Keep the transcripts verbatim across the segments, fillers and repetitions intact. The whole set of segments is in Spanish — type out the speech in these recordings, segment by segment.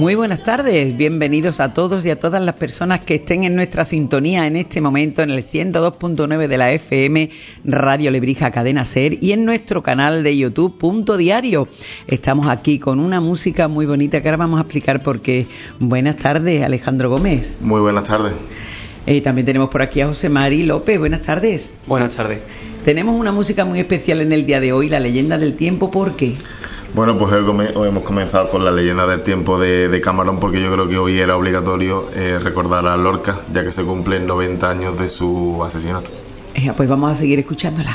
Muy buenas tardes, bienvenidos a todos y a todas las personas que estén en nuestra sintonía en este momento en el ciento dos punto nueve de la F M, Radio Lebrija Cadena Ser, y en nuestro canal de YouTube Punto Diario. Estamos aquí con una música muy bonita que ahora vamos a explicar por qué. Buenas tardes, Alejandro Gómez. Muy buenas tardes. Eh, también tenemos por aquí a José Mari López. Buenas tardes. Buenas tardes. Tenemos una música muy especial en el día de hoy, La Leyenda del Tiempo. ¿Por qué? Bueno, pues hoy, come, hoy hemos comenzado con La Leyenda del Tiempo de, de Camarón, porque yo creo que hoy era obligatorio eh, recordar a Lorca, ya que se cumplen noventa años de su asesinato. Eh, pues vamos a seguir escuchándola.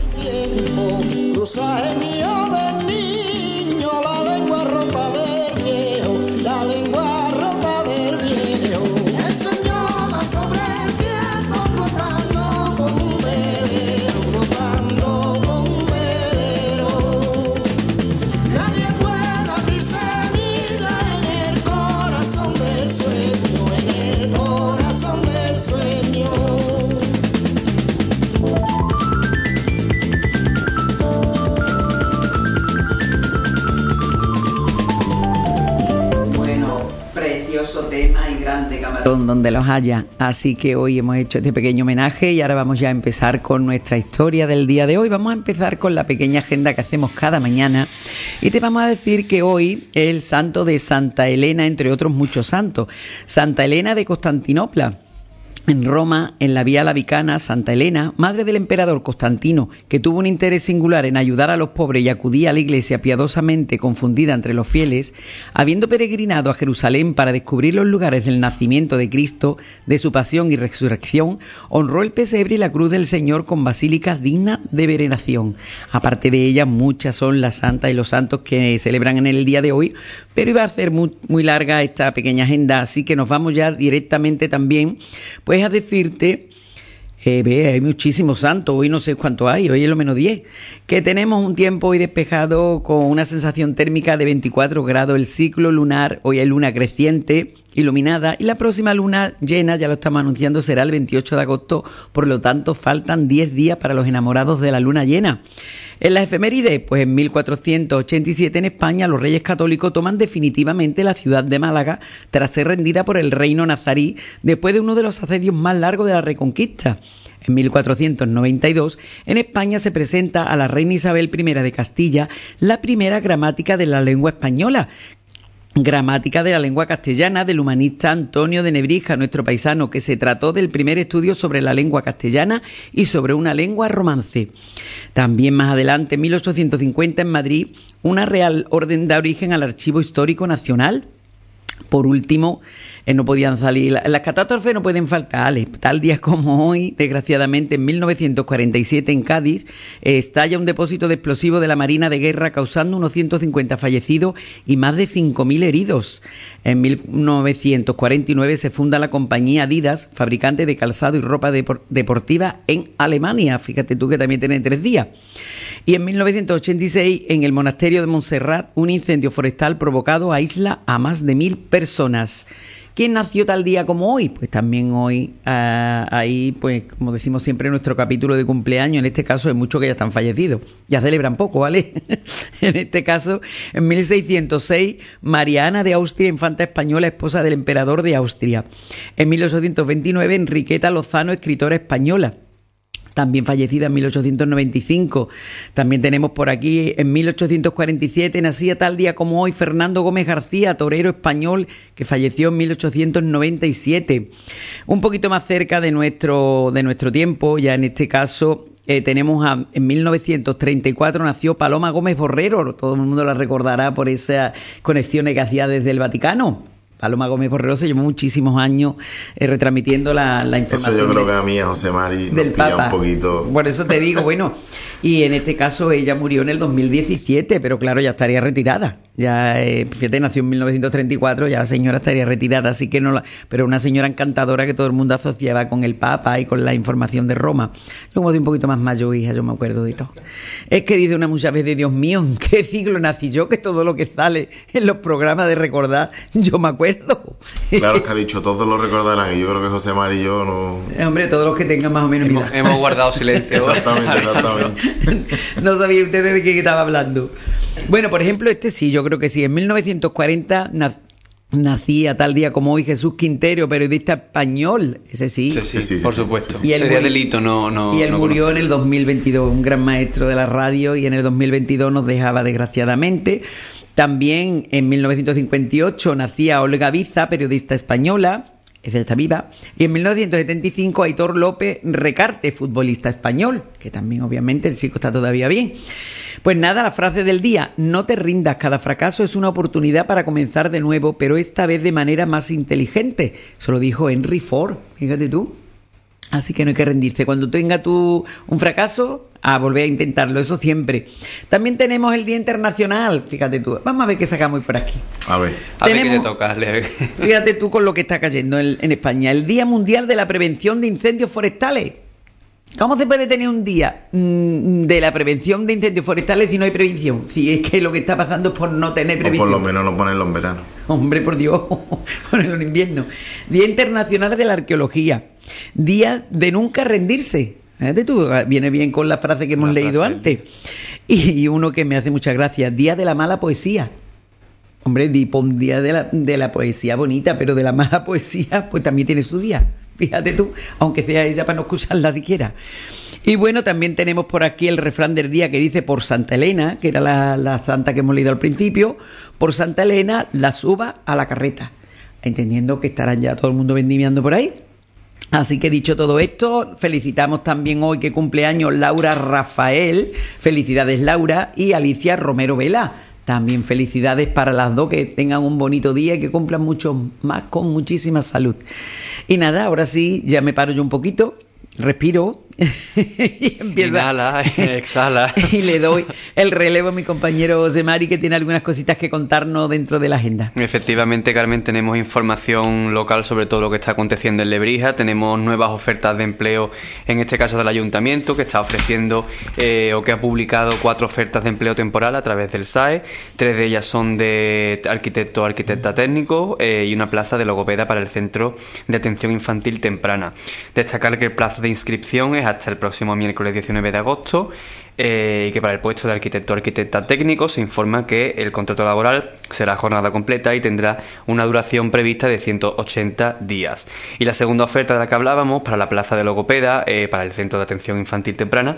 Tema y grande Camarón donde los haya, así que hoy hemos hecho este pequeño homenaje y ahora vamos ya a empezar con nuestra historia del día de hoy. Vamos a empezar con la pequeña agenda que hacemos cada mañana y te vamos a decir que hoy es el santo de Santa Elena, entre otros muchos santos. Santa Elena de Constantinopla. En Roma, en la Vía Lavicana, Santa Elena, madre del emperador Constantino, que tuvo un interés singular en ayudar a los pobres y acudía a la iglesia piadosamente confundida entre los fieles, habiendo peregrinado a Jerusalén para descubrir los lugares del nacimiento de Cristo, de su pasión y resurrección, honró el pesebre y la cruz del Señor con basílicas dignas de veneración. Aparte de ellas, muchas son las santas y los santos que celebran en el día de hoy, pero iba a ser muy, muy larga esta pequeña agenda, así que nos vamos ya directamente también, pues a decirte, eh, ve, hay muchísimos santos, hoy no sé cuántos hay, hoy es lo menos diez, que tenemos un tiempo hoy despejado con una sensación térmica de veinticuatro grados, el ciclo lunar, hoy hay luna creciente, iluminada, y la próxima luna llena, ya lo estamos anunciando, será el veintiocho de agosto, por lo tanto faltan diez días para los enamorados de la luna llena. En las efemérides, pues en mil cuatrocientos ochenta y siete en España los reyes católicos toman definitivamente la ciudad de Málaga tras ser rendida por el reino nazarí después de uno de los asedios más largos de la Reconquista. En mil cuatrocientos noventa y dos, en España se presenta a la reina Isabel primera de Castilla la primera gramática de la lengua española, Gramática de la lengua castellana del humanista Antonio de Nebrija, nuestro paisano, que se trató del primer estudio sobre la lengua castellana y sobre una lengua romance. También más adelante, en mil ochocientos cincuenta, en Madrid, una Real Orden da origen al Archivo Histórico Nacional. Por último, eh, no podían salir, las catástrofes no pueden faltar, Ale. Tal día como hoy, desgraciadamente, en mil novecientos cuarenta y siete en Cádiz, eh, estalla un depósito de explosivos de la Marina de Guerra, causando unos ciento cincuenta fallecidos y más de cinco mil heridos. En mil novecientos cuarenta y nueve se funda la compañía Adidas, fabricante de calzado y ropa depor- deportiva en Alemania. Fíjate tú que también tiene tres días. Y en mil novecientos ochenta y seis, en el monasterio de Montserrat, un incendio forestal provocado aísla a más de mil personas. ¿Quién nació tal día como hoy? Pues también hoy, uh, ahí, pues como decimos siempre en nuestro capítulo de cumpleaños, en este caso hay muchos que ya están fallecidos, ya celebran poco, ¿vale? En este caso, en mil seiscientos seis, María Ana de Austria, infanta española, esposa del emperador de Austria. En mil ochocientos veintinueve, Enriqueta Lozano, escritora española, también fallecida en mil ochocientos noventa y cinco. También tenemos por aquí, en mil ochocientos cuarenta y siete, nacía tal día como hoy Fernando Gómez García, torero español, que falleció en mil ochocientos noventa y siete. Un poquito más cerca de nuestro, de nuestro tiempo, ya en este caso, eh, tenemos a, en mil novecientos treinta y cuatro nació Paloma Gómez Borrero, todo el mundo la recordará por esas conexiones que hacía desde el Vaticano. Paloma Gómez Borrero se llevó muchísimos años eh, retransmitiendo la, la información. Eso yo creo de, que a mí, a José Mari, nos del pilla Papa. Un poquito. Por eso te digo, bueno, y en este caso ella murió en el dos mil diecisiete, pero claro, ya estaría retirada. Ya, eh, fíjate, nació en mil novecientos treinta y cuatro, ya la señora estaría retirada, así que no la... Pero una señora encantadora que todo el mundo asociaba con el Papa y con la información de Roma. Yo como soy un poquito más mayor, hija, yo me acuerdo de todo. Es que dice una muchas veces, Dios mío, ¿en qué siglo nací yo? Que todo lo que sale en los programas de recordar, yo me acuerdo. Claro, es que ha dicho, todos lo recordarán, y yo creo que José Mari y yo no... Eh, hombre, todos los que tengan más o menos... Hemos, hemos guardado silencio. Exactamente, exactamente. No sabía ustedes de qué estaba hablando. Bueno, por ejemplo, este sí, yo creo que sí. En mil novecientos cuarenta Nacía tal día como hoy Jesús Quintero, periodista español. Ese sí. Sí, sí, sí, sí, por sí, supuesto. sí, Y él Sería murió- delito no... no Y él no murió conocer. en el dos mil veintidós, un gran maestro de la radio, y en el dos mil veintidós nos dejaba desgraciadamente. También en mil novecientos cincuenta y ocho nacía Olga Biza, periodista española, ella está viva, y en mil novecientos setenta y cinco Aitor López Recarte, futbolista español, que también obviamente el chico está todavía bien. Pues nada, la frase del día: no te rindas, cada fracaso es una oportunidad para comenzar de nuevo, pero esta vez de manera más inteligente. Eso lo dijo Henry Ford, fíjate tú. Así que no hay que rendirse. Cuando tenga tú un fracaso, a volver a intentarlo, eso siempre. También tenemos el Día Internacional, fíjate tú. Vamos a ver qué sacamos hoy por aquí. A ver. A ver qué Tenemos- te toca, Leo. Fíjate tú con lo que está cayendo en, en España. El Día Mundial de la Prevención de Incendios Forestales. ¿Cómo se puede tener un día mm, de la prevención de incendios forestales si no hay prevención? Si es que lo que está pasando es por no tener O por previsión. lo menos no ponerlo en verano. Hombre, por Dios, ponelo en invierno. Día Internacional de la Arqueología. Día de nunca rendirse. Fíjate tú, viene bien con la frase que hemos La leído frase. antes. Y, y uno que me hace mucha gracia. Día de la mala poesía. Hombre, di pon día de la, de la poesía bonita, pero de la mala poesía, pues también tiene su día. Fíjate tú, aunque sea ella para no excusarla siquiera. Y bueno, también tenemos por aquí el refrán del día que dice: por Santa Elena, que era la, la santa que hemos leído al principio, por Santa Elena, las uvas a la carreta. Entendiendo que estarán ya todo el mundo vendimiando por ahí. Así que dicho todo esto, felicitamos también hoy que cumpleaños Laura Rafael, felicidades Laura, y Alicia Romero Vela. También felicidades para las dos, que tengan un bonito día y que cumplan mucho más con muchísima salud. Y nada, ahora sí, ya me paro yo un poquito, respiro y empieza. Inhala, exhala. Y le doy el relevo a mi compañero José Mari, que tiene algunas cositas que contarnos dentro de la agenda. Efectivamente, Carmen, tenemos información local sobre todo lo que está aconteciendo en Lebrija. Tenemos nuevas ofertas de empleo, en este caso del ayuntamiento, que está ofreciendo eh, o que ha publicado cuatro ofertas de empleo temporal a través del S A E. Tres de ellas son de arquitecto o arquitecta técnico eh, y una plaza de logopeda para el Centro de Atención Infantil Temprana. Destacar que el plazo de inscripción es hasta el próximo miércoles diecinueve de agosto. Eh, y que para el puesto de arquitecto o arquitecta técnico se informa que el contrato laboral será jornada completa y tendrá una duración prevista de ciento ochenta días. Y la segunda oferta de la que hablábamos, para la plaza de logopeda, eh, para el Centro de Atención Infantil Temprana,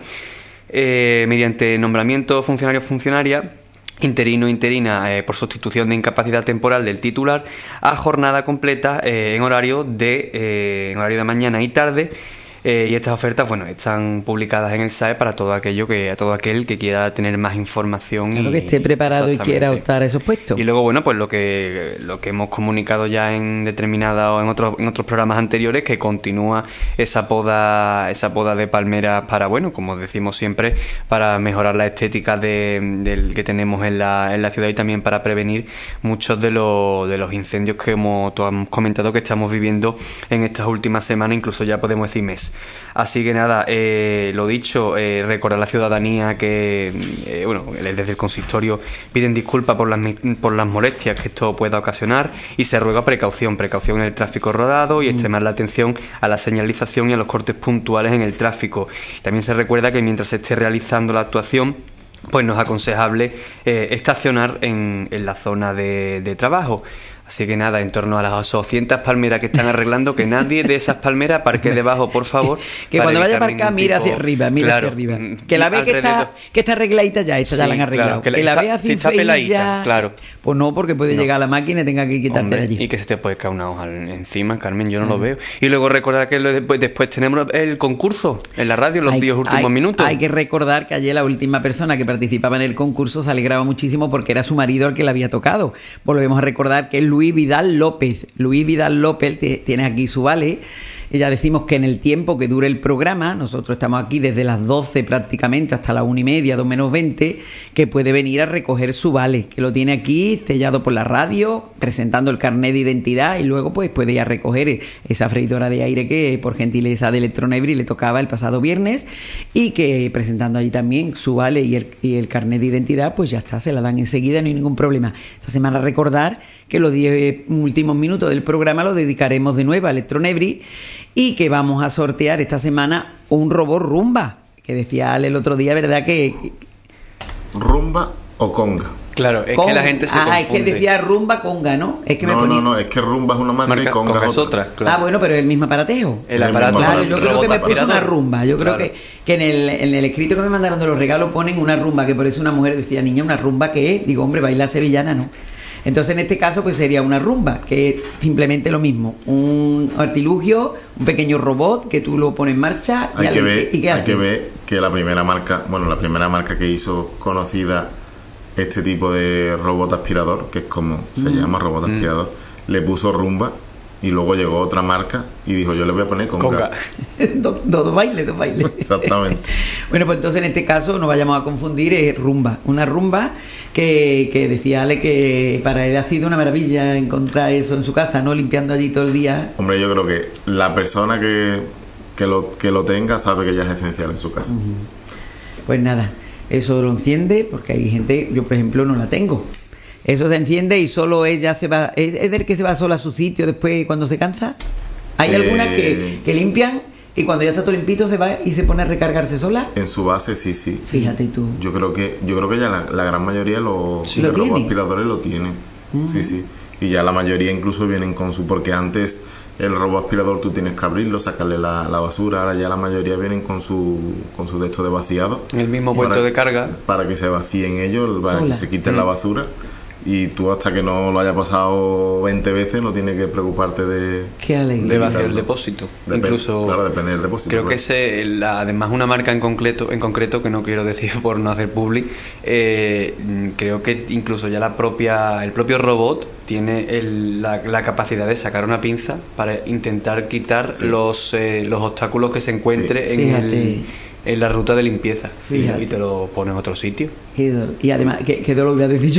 eh, mediante nombramiento funcionario-funcionaria, interino interina eh, por sustitución de incapacidad temporal del titular, a jornada completa eh, en horario de eh, en horario de mañana y tarde. Eh, y estas ofertas, bueno, están publicadas en el S A E para todo aquello que, a todo aquel que quiera tener más información. Claro, y, que esté preparado y quiera exactamente. optar a esos puestos. Y luego, bueno, pues lo que lo que hemos comunicado ya en determinada o en otros en otros programas anteriores, que continúa esa poda esa poda de palmeras para, bueno, como decimos siempre, para mejorar la estética de, del que tenemos en la, en la ciudad, y también para prevenir muchos de los de los incendios que hemos, tú has comentado que estamos viviendo en estas últimas semanas, incluso ya podemos decir mes. Así que nada, eh, lo dicho, eh, recordar a la ciudadanía que, eh, bueno, desde el consistorio piden disculpas por las, por las molestias que esto pueda ocasionar, y se ruega precaución, precaución en el tráfico rodado y extremar la atención a la señalización y a los cortes puntuales en el tráfico. También se recuerda que mientras se esté realizando la actuación, pues no es aconsejable eh, estacionar en, en la zona de, de trabajo. Así que nada, en torno a las doscientas palmeras que están arreglando, que nadie de esas palmeras parque debajo, por favor. Que, que cuando vaya a aparcar, mira tipo... hacia arriba, mira claro, hacia arriba. Que la ve que está, que está arregladita ya, esta sí, ya la han arreglado. Claro, que, que la, está, ve así está peladita, ya... claro. Pues no, porque puede no. llegar a la máquina y tenga que quitarte Hombre, de allí. Y que se te puede caer una hoja encima, Carmen, yo no mm. lo veo. Y luego recordar que después, después tenemos el concurso en la radio, los hay, diez últimos hay, minutos. Hay que recordar que ayer la última persona que participaba en el concurso se alegraba muchísimo porque era su marido al que le había tocado. Volvemos a recordar que es Luis Vidal López. Luis Vidal López tiene aquí su vale. Y ya decimos que en el tiempo que dure el programa, nosotros estamos aquí desde las doce prácticamente hasta las una y media, dos menos veinte, que puede venir a recoger su vale, que lo tiene aquí sellado por la radio, presentando el carnet de identidad, y luego pues puede ir a recoger esa freidora de aire que por gentileza de Electronebri le tocaba el pasado viernes, y que presentando allí también su vale y el, y el carnet de identidad, pues ya está, se la dan enseguida, no hay ningún problema. Esta semana recordar que los diez últimos minutos del programa lo dedicaremos de nuevo a Electronebri, y que vamos a sortear esta semana un robot Rumba, que decía Ale el otro día, ¿verdad? Que Rumba o conga. Claro, es Con... que la gente se Ah, confunde. es que decía rumba conga, ¿no? Es que me no, ponía... no, no, es que rumba es una marca, Marca, y conga, conga es es otra. otra, claro. Ah, bueno, pero es el mismo aparatejo. El El aparato mismo Claro, aparato. yo creo robot que me puse aspirador. una rumba. Yo creo Claro. que, que en, el, en el escrito que me mandaron de los regalos ponen una rumba, que por eso una mujer decía, niña, ¿una rumba qué es? Digo, hombre, bailar sevillana, ¿no? Entonces, en este caso, pues sería una rumba, que es simplemente lo mismo. Un artilugio, un pequeño robot que tú lo pones en marcha. Hay, y que al- ver, ¿y qué hay hace? que ver que la primera marca, bueno, la primera marca que hizo conocida este tipo de robot aspirador, que es como se Mm. llama robot aspirador, le puso rumba y luego llegó otra marca y dijo, yo le voy a poner conga. Conga. dos dos bailes, dos bailes. Exactamente. Bueno, pues entonces en este caso no vayamos a confundir, es rumba. Una rumba que, que decía Ale que para él ha sido una maravilla encontrar eso en su casa, ¿no? Limpiando allí todo el día. Hombre, yo creo que la persona que, que, lo, que lo tenga sabe que ya es esencial en su casa. Pues nada, eso lo enciende porque hay gente, yo por ejemplo no la tengo. Eso se enciende y solo ella se va, es, es del que se va sola a su sitio después cuando se cansa. Hay Eh, algunas que, que limpian y cuando ya está todo limpito se va y se pone a recargarse sola. En su base, sí, sí. Fíjate tú. Yo creo que yo creo que ya la, la gran mayoría de los Sí. de ¿Lo robot tiene? aspiradores lo tienen. Sí, sí. Y ya la mayoría incluso vienen con su... Porque antes el robot aspirador tú tienes que abrirlo, sacarle la, la basura. Ahora ya la mayoría vienen con su con su de esto de vaciado. En el mismo puerto Para- de carga. Para que se vacíen ellos, para Sola. que se quiten Mm. la basura. Y tú hasta que no lo haya pasado veinte veces no tienes que preocuparte de... Qué alegría. De vaciar el quitarlo. depósito. Depen- Incluso Claro, depende del depósito. creo claro. que ese, la- además una marca en concreto, en concreto que no quiero decir por no hacer public, eh, mm, creo que incluso ya la propia, el propio robot tiene el- la, la capacidad de sacar una pinza para intentar quitar Sí. los eh, los obstáculos que se encuentre Sí. en, Fíjate. el, en la ruta de limpieza. Fíjate. Y te lo pone en otro sitio. Qué dolor. Y además, ¿qué, qué dolor voy a decir yo?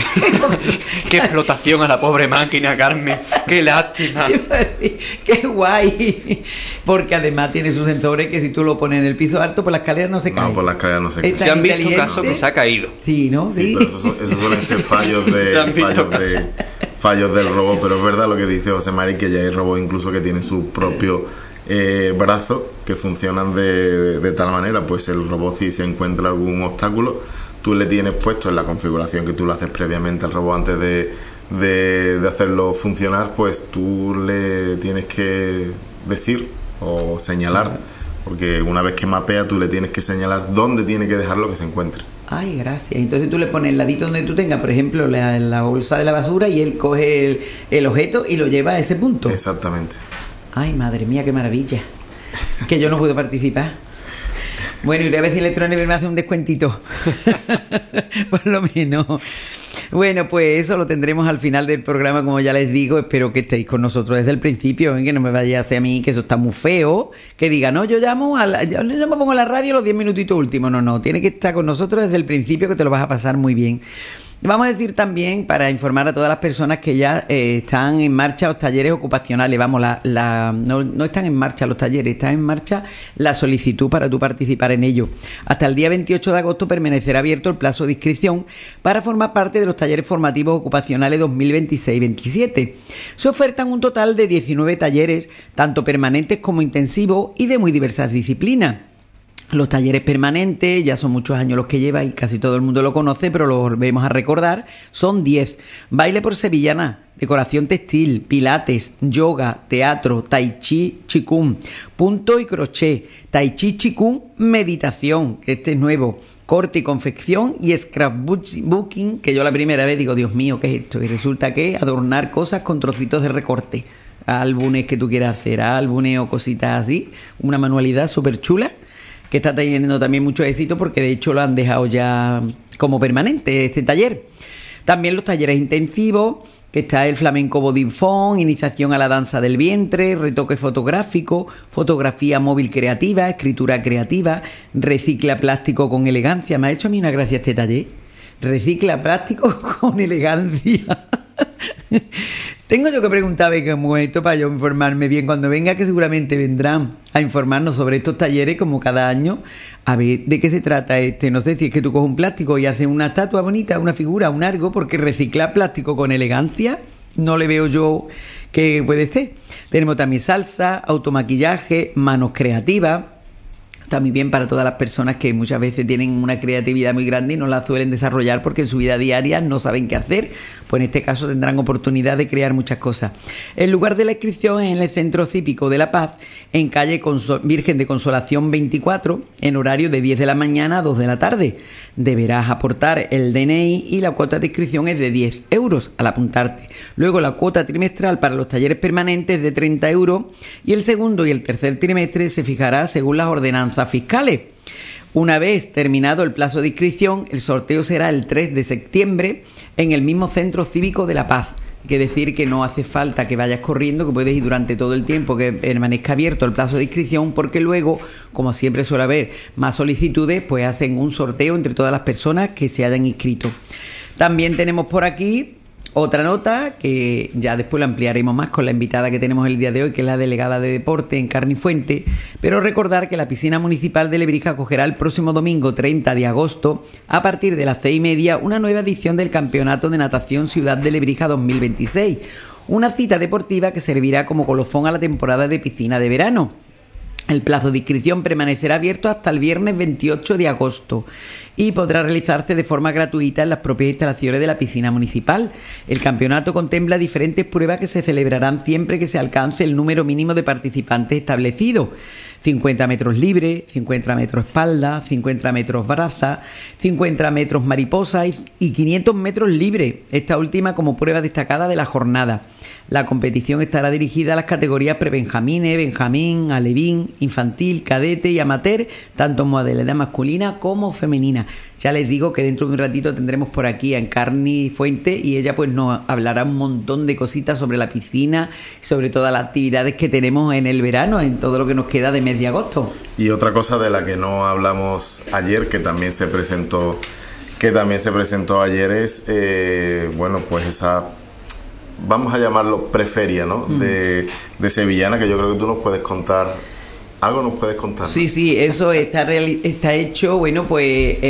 ¡Qué explotación a la pobre máquina, Carmen! ¡Qué lástima! Iba a decir, ¡qué guay! Porque además tiene sus sensores que si tú lo pones en el piso alto, por la escalera no se cae. No, por las escaleras no se cae. Está- Se han visto inteligente. casos que se ha caído. Sí, ¿no? Sí, pero esos, son- esos suelen ser fallos de Se han visto fallos de fallos del robot, pero es verdad lo que dice José Mari, que ya hay robots incluso que tienen su propio eh, brazo que funcionan de, de tal manera, pues el robot si se encuentra algún obstáculo, tú le tienes puesto en la configuración que tú lo haces previamente al robot antes de, de, de hacerlo funcionar, pues tú le tienes que decir o señalar, porque una vez que mapea tú le tienes que señalar dónde tiene que dejar lo que se encuentre. Ay, gracias. Entonces tú le pones el ladito donde tú tengas, por ejemplo, la, la bolsa de la basura y él coge el, el objeto y lo lleva a ese punto. Exactamente. Ay, madre mía, qué maravilla. Que yo no puedo participar. Bueno, iré a ver si Electronic me hace un descuentito. Por lo menos. Bueno, pues eso lo tendremos al final del programa, como ya les digo. Espero que estéis con nosotros desde el principio, ¿eh? Que no me vaya a hacer a mí que eso está muy feo. Que diga, no, yo llamo, a la, yo, yo me pongo a la radio los diez minutitos últimos. No, no, tiene que estar con nosotros desde el principio, que te lo vas a pasar muy bien. Vamos a decir también, para informar a todas las personas que ya eh, están en marcha los talleres ocupacionales, vamos, la, la, no, no están en marcha los talleres, está en marcha la solicitud para tú participar en ello. Hasta el día veintiocho de agosto permanecerá abierto el plazo de inscripción para formar parte de los talleres formativos ocupacionales dos mil veintiséis veintisiete. Se ofertan un total de diecinueve talleres, tanto permanentes como intensivos y de muy diversas disciplinas. Los talleres permanentes, ya son muchos años los que lleva y casi todo el mundo lo conoce, pero lo volvemos a recordar, son diez. Baile por sevillana, decoración textil, pilates, yoga, teatro, tai chi, chikung, punto y crochet, tai chi, chikung, meditación, que este es nuevo, corte y confección y scrapbooking, que yo la primera vez digo, Dios mío, ¿qué es esto? Y resulta que es adornar cosas con trocitos de recorte, álbumes que tú quieras hacer, álbumes o cositas así, una manualidad súper chula, que está teniendo también mucho éxito porque de hecho lo han dejado ya como permanente este taller. También los talleres intensivos, que está el flamenco body funk, iniciación a la danza del vientre, retoque fotográfico, fotografía móvil creativa, escritura creativa, recicla plástico con elegancia. Me ha hecho a mí una gracia este taller. Recicla plástico con elegancia. Tengo yo que preguntar cómo es esto para yo informarme bien cuando venga, que seguramente vendrán a informarnos sobre estos talleres como cada año. A ver de qué se trata este. No sé si es que tú coges un plástico y haces una estatua bonita, una figura, un algo, porque reciclar plástico con elegancia no le veo yo que puede ser. Tenemos también salsa, automaquillaje, manos creativas, Está muy bien para todas las personas que muchas veces tienen una creatividad muy grande y no la suelen desarrollar porque en su vida diaria no saben qué hacer. Pues en este caso tendrán oportunidad de crear muchas cosas. El lugar de la inscripción es en el Centro Cívico de La Paz, en calle Consol- Virgen de Consolación veinticuatro, en horario de diez de la mañana a dos de la tarde. Deberás aportar el D N I y la cuota de inscripción es de diez euros al apuntarte. Luego la cuota trimestral para los talleres permanentes es de treinta euros y el segundo y el tercer trimestre se fijará según las ordenanzas fiscales. Una vez terminado el plazo de inscripción, el sorteo será el tres de septiembre en el mismo Centro Cívico de La Paz. Hay que decir que no hace falta que vayas corriendo, que puedes ir durante todo el tiempo que permanezca abierto el plazo de inscripción, porque luego, como siempre suele haber más solicitudes, pues hacen un sorteo entre todas las personas que se hayan inscrito. También tenemos por aquí otra nota que ya después la ampliaremos más con la invitada que tenemos el día de hoy, que es la delegada de deporte en Carnifuente, pero recordar que la piscina municipal de Lebrija acogerá el próximo domingo treinta de agosto a partir de las seis y media una nueva edición del Campeonato de Natación Ciudad de Lebrija dos mil veintiséis, una cita deportiva que servirá como colofón a la temporada de piscina de verano. El plazo de inscripción permanecerá abierto hasta el viernes veintiocho de agosto y podrá realizarse de forma gratuita en las propias instalaciones de la piscina municipal. El campeonato contempla diferentes pruebas que se celebrarán siempre que se alcance el número mínimo de participantes establecido. cincuenta metros libre, cincuenta metros espalda, cincuenta metros braza, cincuenta metros mariposa y quinientos metros libre, esta última como prueba destacada de la jornada. La competición estará dirigida a las categorías prebenjamines, benjamín, alevín, infantil, cadete y amateur, tanto en modalidad masculina como femenina. Ya les digo que dentro de un ratito tendremos por aquí a Encarni Fuente y ella pues nos hablará un montón de cositas sobre la piscina, sobre todas las actividades que tenemos en el verano, en todo lo que nos queda de mes de agosto. Y otra cosa de la que no hablamos ayer, que también se presentó, que también se presentó ayer es, eh, bueno, pues esa, vamos a llamarlo preferia, ¿no? Mm. De, de Sevillana, que yo creo que tú nos puedes contar. ¿Algo nos puedes contar? Sí, sí, eso está reali- está hecho, bueno, pues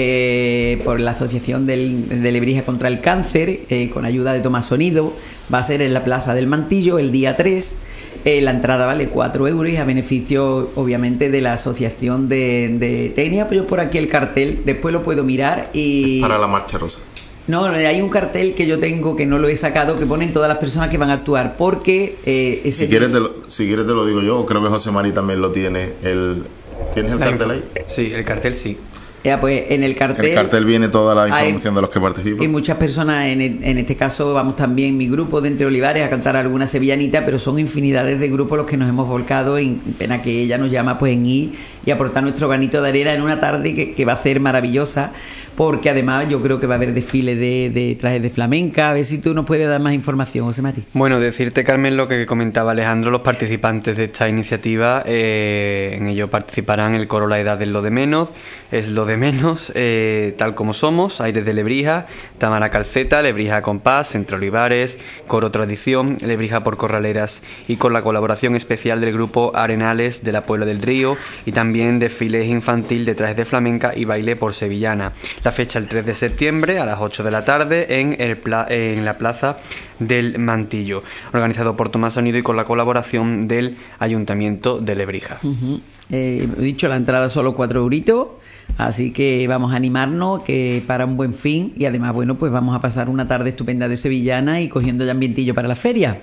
eh, por la Asociación del, de Lebrija contra el Cáncer, eh, con ayuda de Tomás Sonido. Va a ser en la Plaza del Mantillo el día tres. Eh, la entrada vale cuatro euros y a beneficio, obviamente, de la Asociación de, de Tenía. Pero yo por aquí el cartel, después lo puedo mirar y... Para la Marcha Rosa. No, hay un cartel que yo tengo que no lo he sacado, que ponen todas las personas que van a actuar, porque... Eh, ese si, quieres te lo, si quieres te lo digo yo, creo que José Mari también lo tiene. El, ¿Tienes el la cartel info. ahí? Sí, el cartel sí. Ya, pues en el cartel... El cartel viene toda la información hay, de los que participan. Y muchas personas, en, el, en este caso vamos también mi grupo de Entre Olivares a cantar alguna sevillanita, pero son infinidades de grupos los que nos hemos volcado, en pena que ella nos llama pues en ir y aportar nuestro granito de arena en una tarde que, que va a ser maravillosa, porque además yo creo que va a haber desfile de, de trajes de flamenca. A ver si tú nos puedes dar más información, José Mari. Bueno, decirte, Carmen, lo que comentaba Alejandro, los participantes de esta iniciativa, eh, en ello participarán el coro La Edad es lo de menos, es lo de menos, eh, Tal como somos, Aires de Lebrija, Tamara Calceta, Lebrija Compás, Entre Olivares, Coro Tradición, Lebrija por Corraleras, y con la colaboración especial del grupo Arenales de la Puebla del Río, y también desfiles infantil de trajes de flamenca y baile por sevillana. La fecha el tres de septiembre a las ocho de la tarde en, el pla- en la Plaza del Mantillo, organizado por Tomás Sonido y con la colaboración del Ayuntamiento de Lebrija. Uh-huh. Eh, he dicho, la entrada solo cuatro euritos, así que vamos a animarnos que para un buen fin, y además, bueno, pues vamos a pasar una tarde estupenda de sevillana y cogiendo ya ambientillo para la feria.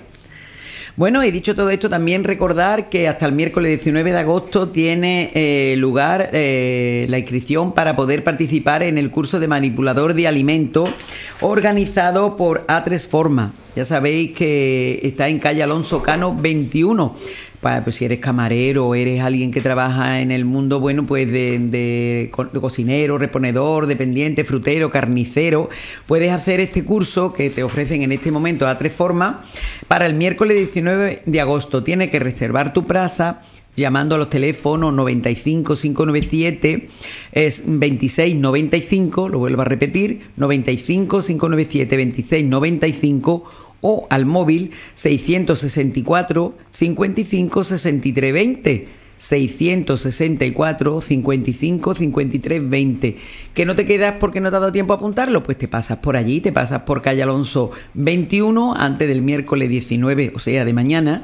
Bueno, he dicho todo esto, también recordar que hasta el miércoles diecinueve de agosto tiene eh, lugar eh, la inscripción para poder participar en el curso de manipulador de alimentos organizado por A tres Forma. Ya sabéis que está en calle Alonso Cano veintiuno. Para, pues si eres camarero o eres alguien que trabaja en el mundo, bueno, pues de, de, de cocinero, reponedor, dependiente, frutero, carnicero, puedes hacer este curso que te ofrecen en este momento A tres Formas para el miércoles diecinueve de agosto. Tienes que reservar tu plaza llamando a los teléfonos noventa y cinco, quinientos noventa y siete, es veintiséis noventa y cinco, lo vuelvo a repetir, noventa y cinco, quinientos noventa y siete, veintiséis noventa y cinco, o al móvil seiscientos sesenta y cuatro, cincuenta y cinco, sesenta y tres veinte, seiscientos sesenta y cuatro, cincuenta y cinco, cincuenta y tres veinte. ¿Que no te quedas porque no te ha dado tiempo a apuntarlo? Pues te pasas por allí, te pasas por calle Alonso veintiuno antes del miércoles diecinueve, o sea, de mañana,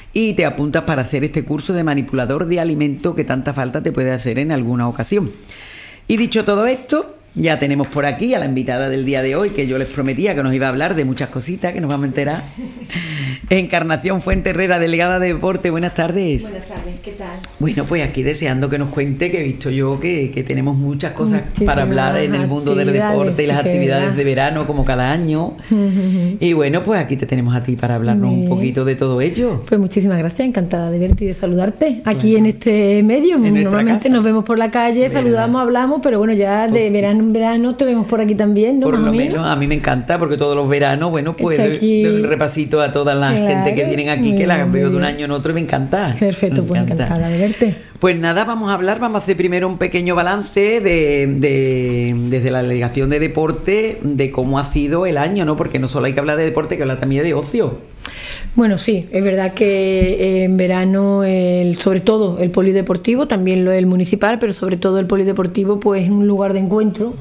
y te apuntas para hacer este curso de manipulador de alimento que tanta falta te puede hacer en alguna ocasión. Y dicho todo esto, ya tenemos por aquí a la invitada del día de hoy, que yo les prometía que nos iba a hablar de muchas cositas que nos vamos a enterar. Encarnación Fuente Herrera, delegada de Deporte. Buenas tardes. Buenas tardes, ¿qué tal? Bueno, pues aquí deseando que nos cuente, que he visto yo que, que tenemos muchas cosas Muchísimas para hablar en el mundo del deporte y las actividades verdad. de verano, como cada año. Uh-huh. Y bueno, pues aquí te tenemos a ti para hablarnos Me... un poquito de todo ello. Pues muchísimas gracias, encantada de verte y de saludarte aquí bueno. en este medio. En Normalmente nos vemos por la calle, de saludamos, verdad. hablamos, pero bueno, ya de Porque... verano en verano te vemos por aquí también, ¿no? Por lo menos, a mí me encanta, porque todos los veranos, bueno, pues doy un repasito a toda la claro, gente que vienen aquí, que las veo de un año en otro y me encanta. Perfecto, me pues encanta. encantada de verte. Pues nada, vamos a hablar, vamos a hacer primero un pequeño balance de, de desde la delegación de deporte, de cómo ha sido el año, ¿no? Porque no solo hay que hablar de deporte, hay que hablar también de ocio. Bueno, sí, es verdad que en verano, el, sobre todo el polideportivo, también lo es el municipal, pero sobre todo el polideportivo, pues es un lugar de encuentro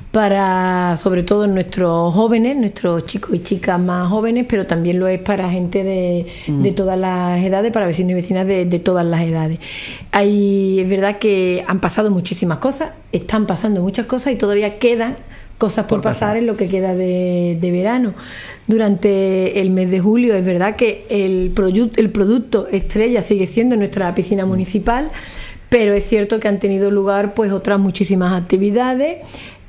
para, sobre todo, nuestros jóvenes, nuestros chicos y chicas más jóvenes, pero también lo es para gente de, mm. de todas las edades, para vecinos y vecinas de, de todas las edades. Hay, es verdad que han pasado muchísimas cosas, están pasando muchas cosas y todavía quedan cosas por, por pasar, pasar en lo que queda de, de verano. Durante el mes de julio es verdad que el, produ- el producto estrella sigue siendo nuestra piscina mm. municipal, pero es cierto que han tenido lugar pues otras muchísimas actividades.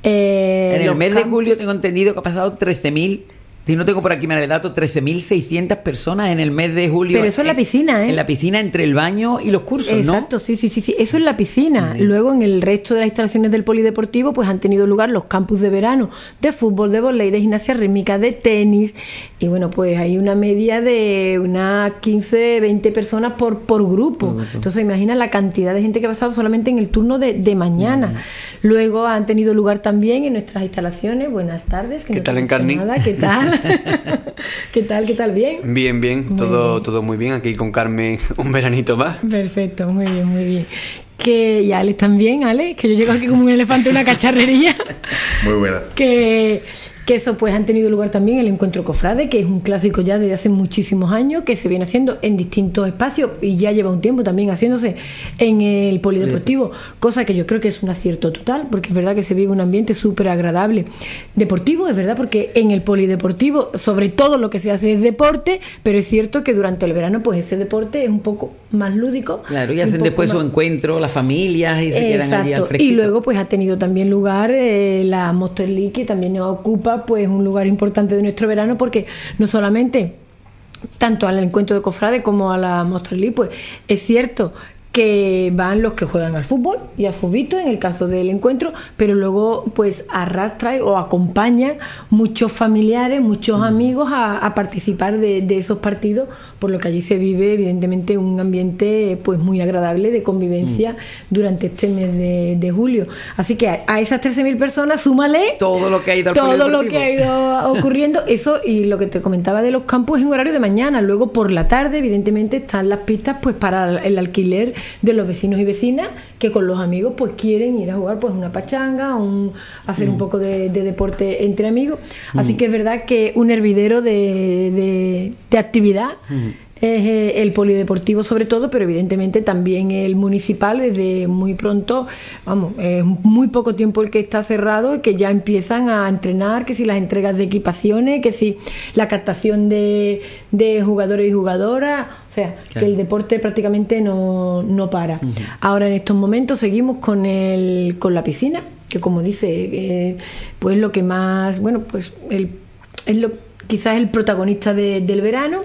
Eh, en el mes campos... de julio tengo entendido que ha pasado trece mil, si no tengo por aquí mal el dato, trece mil seiscientas personas en el mes de julio. Pero eso en la piscina, ¿eh? En la piscina, entre el baño y los cursos, Exacto, ¿no? Exacto, sí, sí, sí, sí, eso en la piscina. Sí. Luego en el resto de las instalaciones del polideportivo pues han tenido lugar los campus de verano de fútbol, de vóley, de gimnasia rítmica, de tenis, y bueno, pues hay una media de unas quince, veinte personas por, por grupo. Uh-huh. Entonces imagina la cantidad de gente que ha pasado solamente en el turno de, de mañana. Uh-huh. Luego han tenido lugar también en nuestras instalaciones. Buenas tardes. ¿Qué no tal, Encarni? ¿Qué tal? ¿Qué tal? ¿Qué tal? ¿Bien? Bien, bien. Muy todo bien. Todo muy bien. Aquí con Carmen un veranito más. Perfecto, muy bien, muy bien. Que, y Alex también, Alex, que yo llego aquí como un elefante en una cacharrería. Muy buenas. Que... que eso pues han tenido lugar también el Encuentro Cofrade, que es un clásico ya desde hace muchísimos años, que se viene haciendo en distintos espacios y ya lleva un tiempo también haciéndose en el polideportivo, cosa que yo creo que es un acierto total, porque es verdad que se vive un ambiente súper agradable. Deportivo, es verdad, porque en el polideportivo sobre todo lo que se hace es deporte, pero es cierto que durante el verano pues ese deporte es un poco más lúdico. Claro, y hacen después más... su encuentro, las familias, y se Exacto. quedan allí al fresquito. Y luego pues ha tenido también lugar eh, la Monster League, que también nos ocupa pues un lugar importante de nuestro verano, porque no solamente tanto al encuentro de cofrade como a la Monster League, pues es cierto que van los que juegan al fútbol y al fútbol en el caso del encuentro, pero luego pues arrastra o acompañan muchos familiares, muchos amigos a, a participar de, de esos partidos, por lo que allí se vive evidentemente un ambiente pues muy agradable de convivencia mm. durante este mes de, de julio. Así que a, a esas trece mil personas súmale todo lo que ha ido al todo lo que ha ido ocurriendo, eso, y lo que te comentaba de los campos es en horario de mañana. Luego por la tarde evidentemente están las pistas pues para el alquiler de los vecinos y vecinas que con los amigos pues quieren ir a jugar pues una pachanga, un, hacer mm. un poco de, de deporte entre amigos. Así mm. que es verdad que un hervidero de, de, de actividad mm. es eh, el polideportivo sobre todo, pero evidentemente también el municipal desde muy pronto, vamos, es muy poco tiempo el que está cerrado y que ya empiezan a entrenar, que si las entregas de equipaciones, que si la captación de, de jugadores y jugadoras, o sea, claro. que el deporte prácticamente no, no para. Uh-huh. Ahora en estos momentos seguimos con el con la piscina, que como dice, eh, pues lo que más, bueno, pues el, es lo quizás el protagonista de, del verano.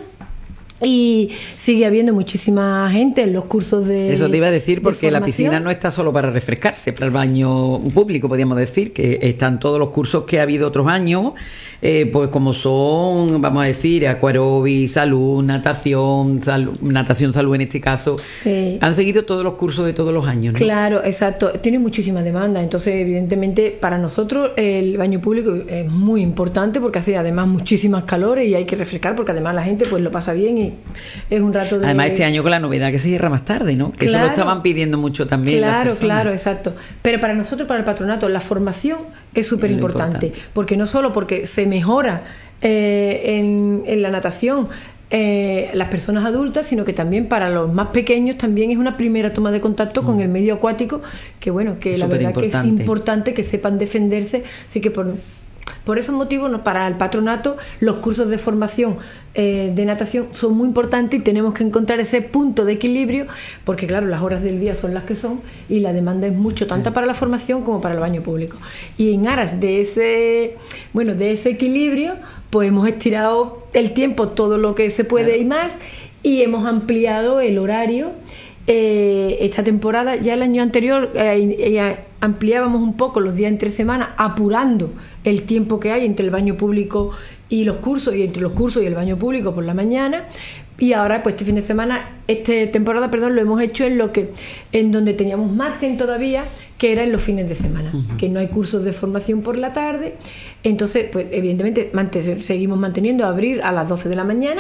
Y sigue habiendo muchísima gente en los cursos de Eso te iba a decir, porque la piscina no está solo para refrescarse, para el baño público, podríamos decir, que están todos los cursos que ha habido otros años, eh, pues como son, vamos a decir, acuarobi, salud, natación, salud, natación, salud en este caso. Sí. Han seguido todos los cursos de todos los años, ¿no? Claro, exacto. Tiene muchísima demanda, entonces evidentemente para nosotros el baño público es muy importante, porque hace además muchísimas calores y hay que refrescar, porque además la gente pues lo pasa bien y es un rato de... Además este año con la novedad que se cierra más tarde, ¿no? Que claro, eso lo estaban pidiendo mucho también. Claro, claro, exacto. Pero para nosotros, para el patronato, la formación es súper importante, porque no solo porque se mejora eh, en, en la natación eh, las personas adultas, sino que también para los más pequeños también es una primera toma de contacto mm. con el medio acuático, que bueno, que la verdad que es importante que sepan defenderse, así que por Por esos motivos, para el patronato, los cursos de formación eh, de natación son muy importantes y tenemos que encontrar ese punto de equilibrio, porque claro, las horas del día son las que son y la demanda es mucho, tanto para la formación como para el baño público. Y en aras de ese, bueno, de ese equilibrio, pues hemos estirado el tiempo todo lo que se puede y más, y hemos ampliado el horario. Eh, esta temporada, ya el año anterior eh, eh, ampliábamos un poco los días entre semana, apurando el tiempo que hay entre el baño público y los cursos, y entre los cursos y el baño público por la mañana, y ahora pues este fin de semana, esta temporada, perdón, lo hemos hecho en lo que, en donde teníamos margen todavía, que era en los fines de semana, uh-huh. que no hay cursos de formación por la tarde, entonces pues evidentemente mant- seguimos manteniendo abrir a las doce de la mañana,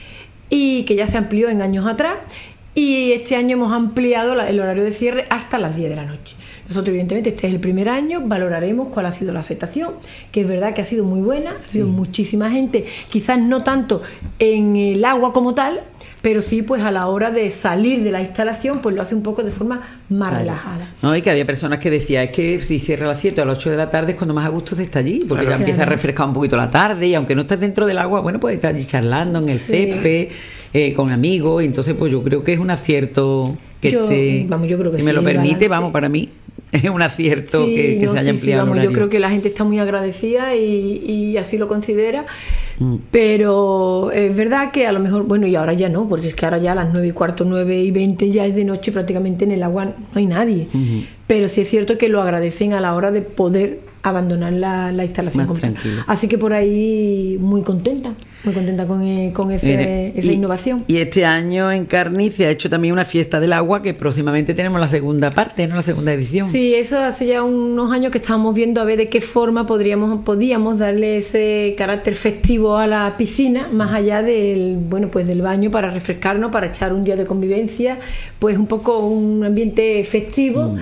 y que ya se amplió en años atrás. Y este año hemos ampliado la, el horario de cierre hasta las diez de la noche. Nosotros, evidentemente, este es el primer año, valoraremos cuál ha sido la aceptación, que es verdad que ha sido muy buena, ha sido sí. muchísima gente, quizás no tanto en el agua como tal, pero sí pues a la hora de salir de la instalación, pues lo hace un poco de forma más claro. relajada. No, y que había personas que decían, es que si cierra a las siete o a las ocho de la tarde es cuando más a gusto se está allí, porque claro. ya empieza claro. a refrescar un poquito la tarde, y aunque no estés dentro del agua, bueno, pues estás allí charlando en el sí. césped, eh, con amigos, y entonces pues yo creo que es un acierto que yo, esté, vamos, yo creo que si sí, me lo permite, vamos, para mí es un acierto sí, que, que no, se haya sí, ampliado sí, vamos, el horario. Yo creo que la gente está muy agradecida y, y así lo considera, mm. pero es verdad que a lo mejor, bueno, y ahora ya no, porque es que ahora ya a las nueve y cuarto, nueve y veinte ya es de noche, prácticamente en el agua no hay nadie, mm-hmm. pero sí es cierto que lo agradecen a la hora de poder abandonar la, la instalación completa. Así que por ahí muy contenta, muy contenta con, eh, con ese, Mire, esa y, innovación. Y este año en Carniz se ha hecho también una fiesta del agua, que próximamente tenemos la segunda parte, ¿no? La segunda edición. Sí, eso hace ya unos años que estábamos viendo a ver de qué forma podríamos, podíamos darle ese carácter festivo a la piscina, más allá del, bueno, pues del baño, para refrescarnos, para echar un día de convivencia, pues un poco un ambiente festivo. Mm.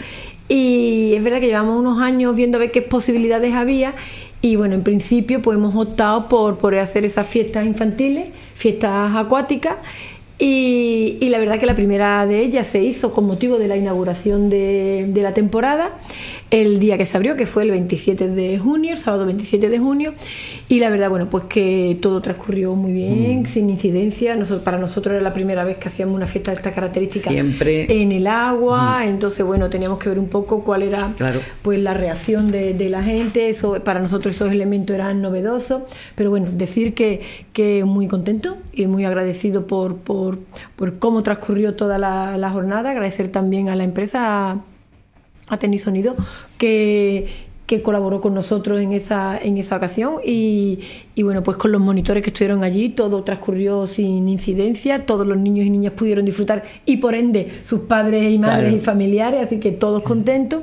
Y es verdad que llevamos unos años viendo a ver qué posibilidades había, y bueno, en principio pues hemos optado por, por hacer esas fiestas infantiles, fiestas acuáticas, y, y la verdad que la primera de ellas se hizo con motivo de la inauguración de, de la temporada, el día que se abrió, que fue el veintisiete de junio, el sábado veintisiete de junio, y la verdad, bueno, pues que todo transcurrió muy bien, mm. sin incidencia. Nosotros, para nosotros era la primera vez que hacíamos una fiesta de estas características siempre en el agua, mm. entonces bueno, teníamos que ver un poco cuál era claro. pues la reacción de, de la gente. Eso, para nosotros esos elementos eran novedosos, pero bueno, decir que, que muy contento y muy agradecido por, por, por cómo transcurrió toda la, la jornada. Agradecer también a la empresa, a Tenis Sonido, que, que colaboró con nosotros en esa, en esa ocasión, y, y bueno, pues con los monitores que estuvieron allí, todo transcurrió sin incidencia, todos los niños y niñas pudieron disfrutar, y por ende sus padres y madres claro. y familiares, así que todos contentos.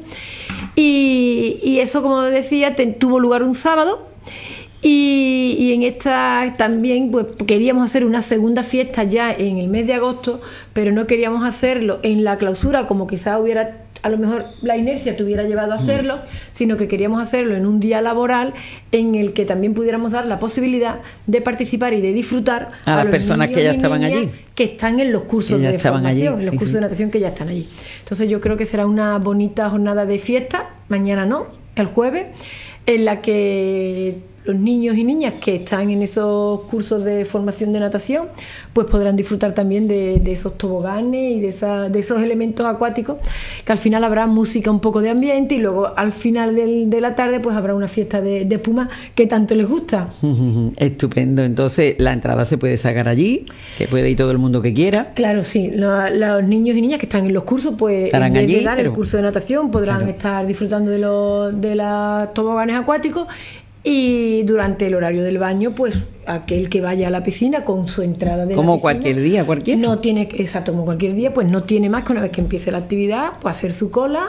Y, y eso, como decía, te, tuvo lugar un sábado. Y, y en esta también pues queríamos hacer una segunda fiesta ya en el mes de agosto, pero no queríamos hacerlo en la clausura, como quizás hubiera, a lo mejor la inercia te hubiera llevado a hacerlo, mm. sino que queríamos hacerlo en un día laboral en el que también pudiéramos dar la posibilidad de participar y de disfrutar a, a las personas que ya estaban allí, que están en los cursos de formación, allí, en los sí, cursos sí. de natación que ya están allí. Entonces yo creo que será una bonita jornada de fiesta, mañana no, el jueves, en la que los niños y niñas que están en esos cursos de formación de natación pues podrán disfrutar también de, de esos toboganes y de, esa, de esos elementos acuáticos, que al final habrá música, un poco de ambiente, y luego al final del, de la tarde pues habrá una fiesta de, de espuma que tanto les gusta. Estupendo. Entonces la entrada se puede sacar allí, que puede ir todo el mundo que quiera. Claro, sí. Los, los niños y niñas que están en los cursos pues estarán en vez allí, de dar pero... el curso de natación podrán claro. estar disfrutando de los de los toboganes acuáticos. Y durante el horario del baño, pues aquel que vaya a la piscina con su entrada de como la piscina, cualquier día, cualquier no tiene, exacto, como cualquier día, pues no tiene más que una vez que empiece la actividad, pues hacer su cola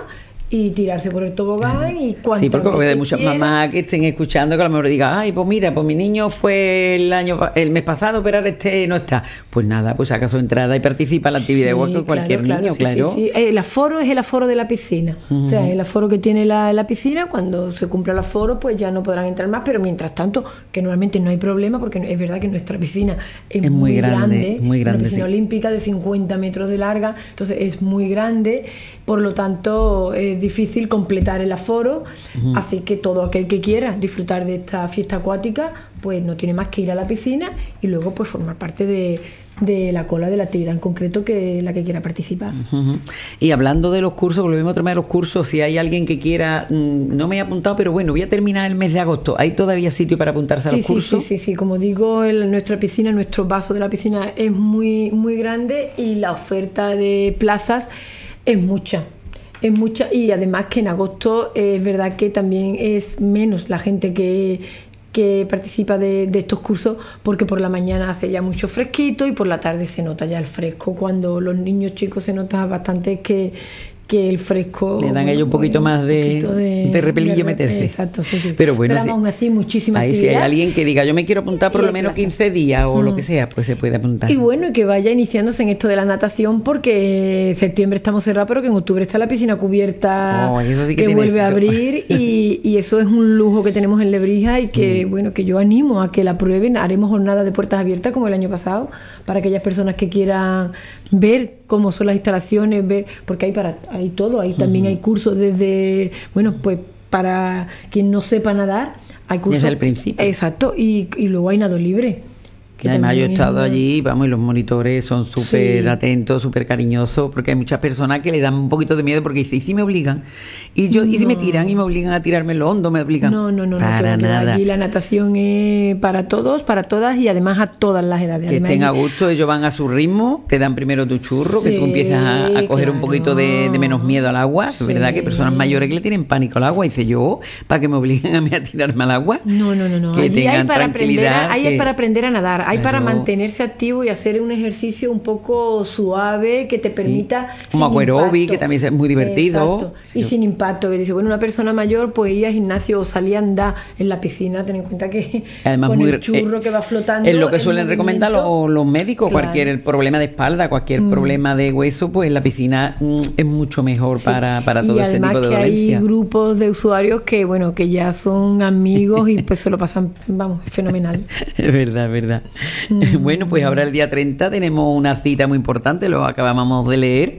y tirarse por el tobogán y cuantas sí, porque hay muchas quiera. mamás que estén escuchando que a lo mejor digan, ay, pues mira, pues mi niño fue el año el mes pasado, pero ahora este no está. Pues nada, pues saca su entrada y participa en la actividad Sí, igual que cualquier claro, niño, claro, claro. sí, sí, sí. El aforo es el aforo de la piscina. Uh-huh. O sea, el aforo que tiene la, la piscina, cuando se cumpla el aforo, pues ya no podrán entrar más, pero mientras tanto, que normalmente no hay problema, porque es verdad que nuestra piscina es, es muy, muy grande, grande, muy grande, una piscina sí. olímpica de cincuenta metros de larga, entonces es muy grande, por lo tanto es difícil completar el aforo, uh-huh. así que todo aquel que quiera disfrutar de esta fiesta acuática, pues no tiene más que ir a la piscina y luego pues formar parte de, de la cola de la actividad en concreto que la que quiera participar. Uh-huh. Y hablando de los cursos, volvemos otra vez a los cursos, si hay alguien que quiera, mmm, no me he apuntado, pero bueno, voy a terminar el mes de agosto, ¿hay todavía sitio para apuntarse sí, a los sí, cursos? Sí, sí, sí, como digo, el, nuestra piscina, nuestro vaso de la piscina es muy, muy grande y la oferta de plazas es mucha. Es mucha y además que en agosto eh, es verdad que también es menos la gente que, que participa de, de estos cursos, porque por la mañana hace ya mucho fresquito y por la tarde se nota ya el fresco. Cuando los niños chicos se nota bastante que, que el fresco... Le dan bueno, a ellos un poquito pues, más de, poquito de, de repelillo de, meterse. Exacto, sí, sí. Pero bueno, Pero sí. aún así muchísima ahí actividad. Si hay alguien que diga, yo me quiero apuntar por lo menos quince días o mm. lo que sea, pues se puede apuntar. Y bueno, que vaya iniciándose en esto de la natación, porque en septiembre estamos cerrados, pero que en octubre está la piscina cubierta, oh, eso sí que, que vuelve éxito. a abrir y, y eso es un lujo que tenemos en Lebrija y que, mm. bueno, que yo animo a que la prueben. Haremos jornadas de puertas abiertas como el año pasado, para aquellas personas que quieran ver cómo son las instalaciones, ver, porque hay para hay todo, hay también uh-huh. hay cursos desde, bueno, pues para quien no sepa nadar, hay cursos desde el principio. Exacto, y, y luego hay nado libre. Que además yo he estado allí, vamos, y los monitores son súper sí. atentos, súper cariñosos, porque hay muchas personas que le dan un poquito de miedo porque dicen, ¿y si me obligan? Y yo, no. ¿y si me tiran y me obligan a tirarme en lo hondo? ¿Me obligan? No, no, no, para no, nada. Allí la natación es para todos, para todas y además a todas las edades. Que además, estén allí... a gusto, ellos van a su ritmo, te dan primero tu churro, sí, que tú empiezas a, a coger claro. un poquito de, de menos miedo al agua. Sí. Es verdad que hay personas mayores que le tienen pánico al agua, y dice yo, ¿para que me obliguen a mí a tirarme al agua? No, no, no, no. Que allí tengan hay para aprender a, hay que... para aprender a nadar, hay claro. para mantener activo y hacer un ejercicio un poco suave que te permita sí. como aeróbic, que también es muy divertido. Exacto. Y Yo. sin impacto, que dice, bueno, una persona mayor pues ir al gimnasio o salir a andar en la piscina, ten en cuenta que además con muy, el churro eh, que va flotando es lo que suelen recomendar los, los médicos, claro. cualquier problema de espalda, cualquier mm. problema de hueso, pues la piscina mm, es mucho mejor sí. para, para todo ese tipo de dolencia. Y además que hay grupos de usuarios que bueno, que ya son amigos y pues se lo pasan, vamos, fenomenal. Es verdad, es verdad. Mm. Bueno, pues ahora el día treinta tenemos una cita muy importante, lo acabamos de leer.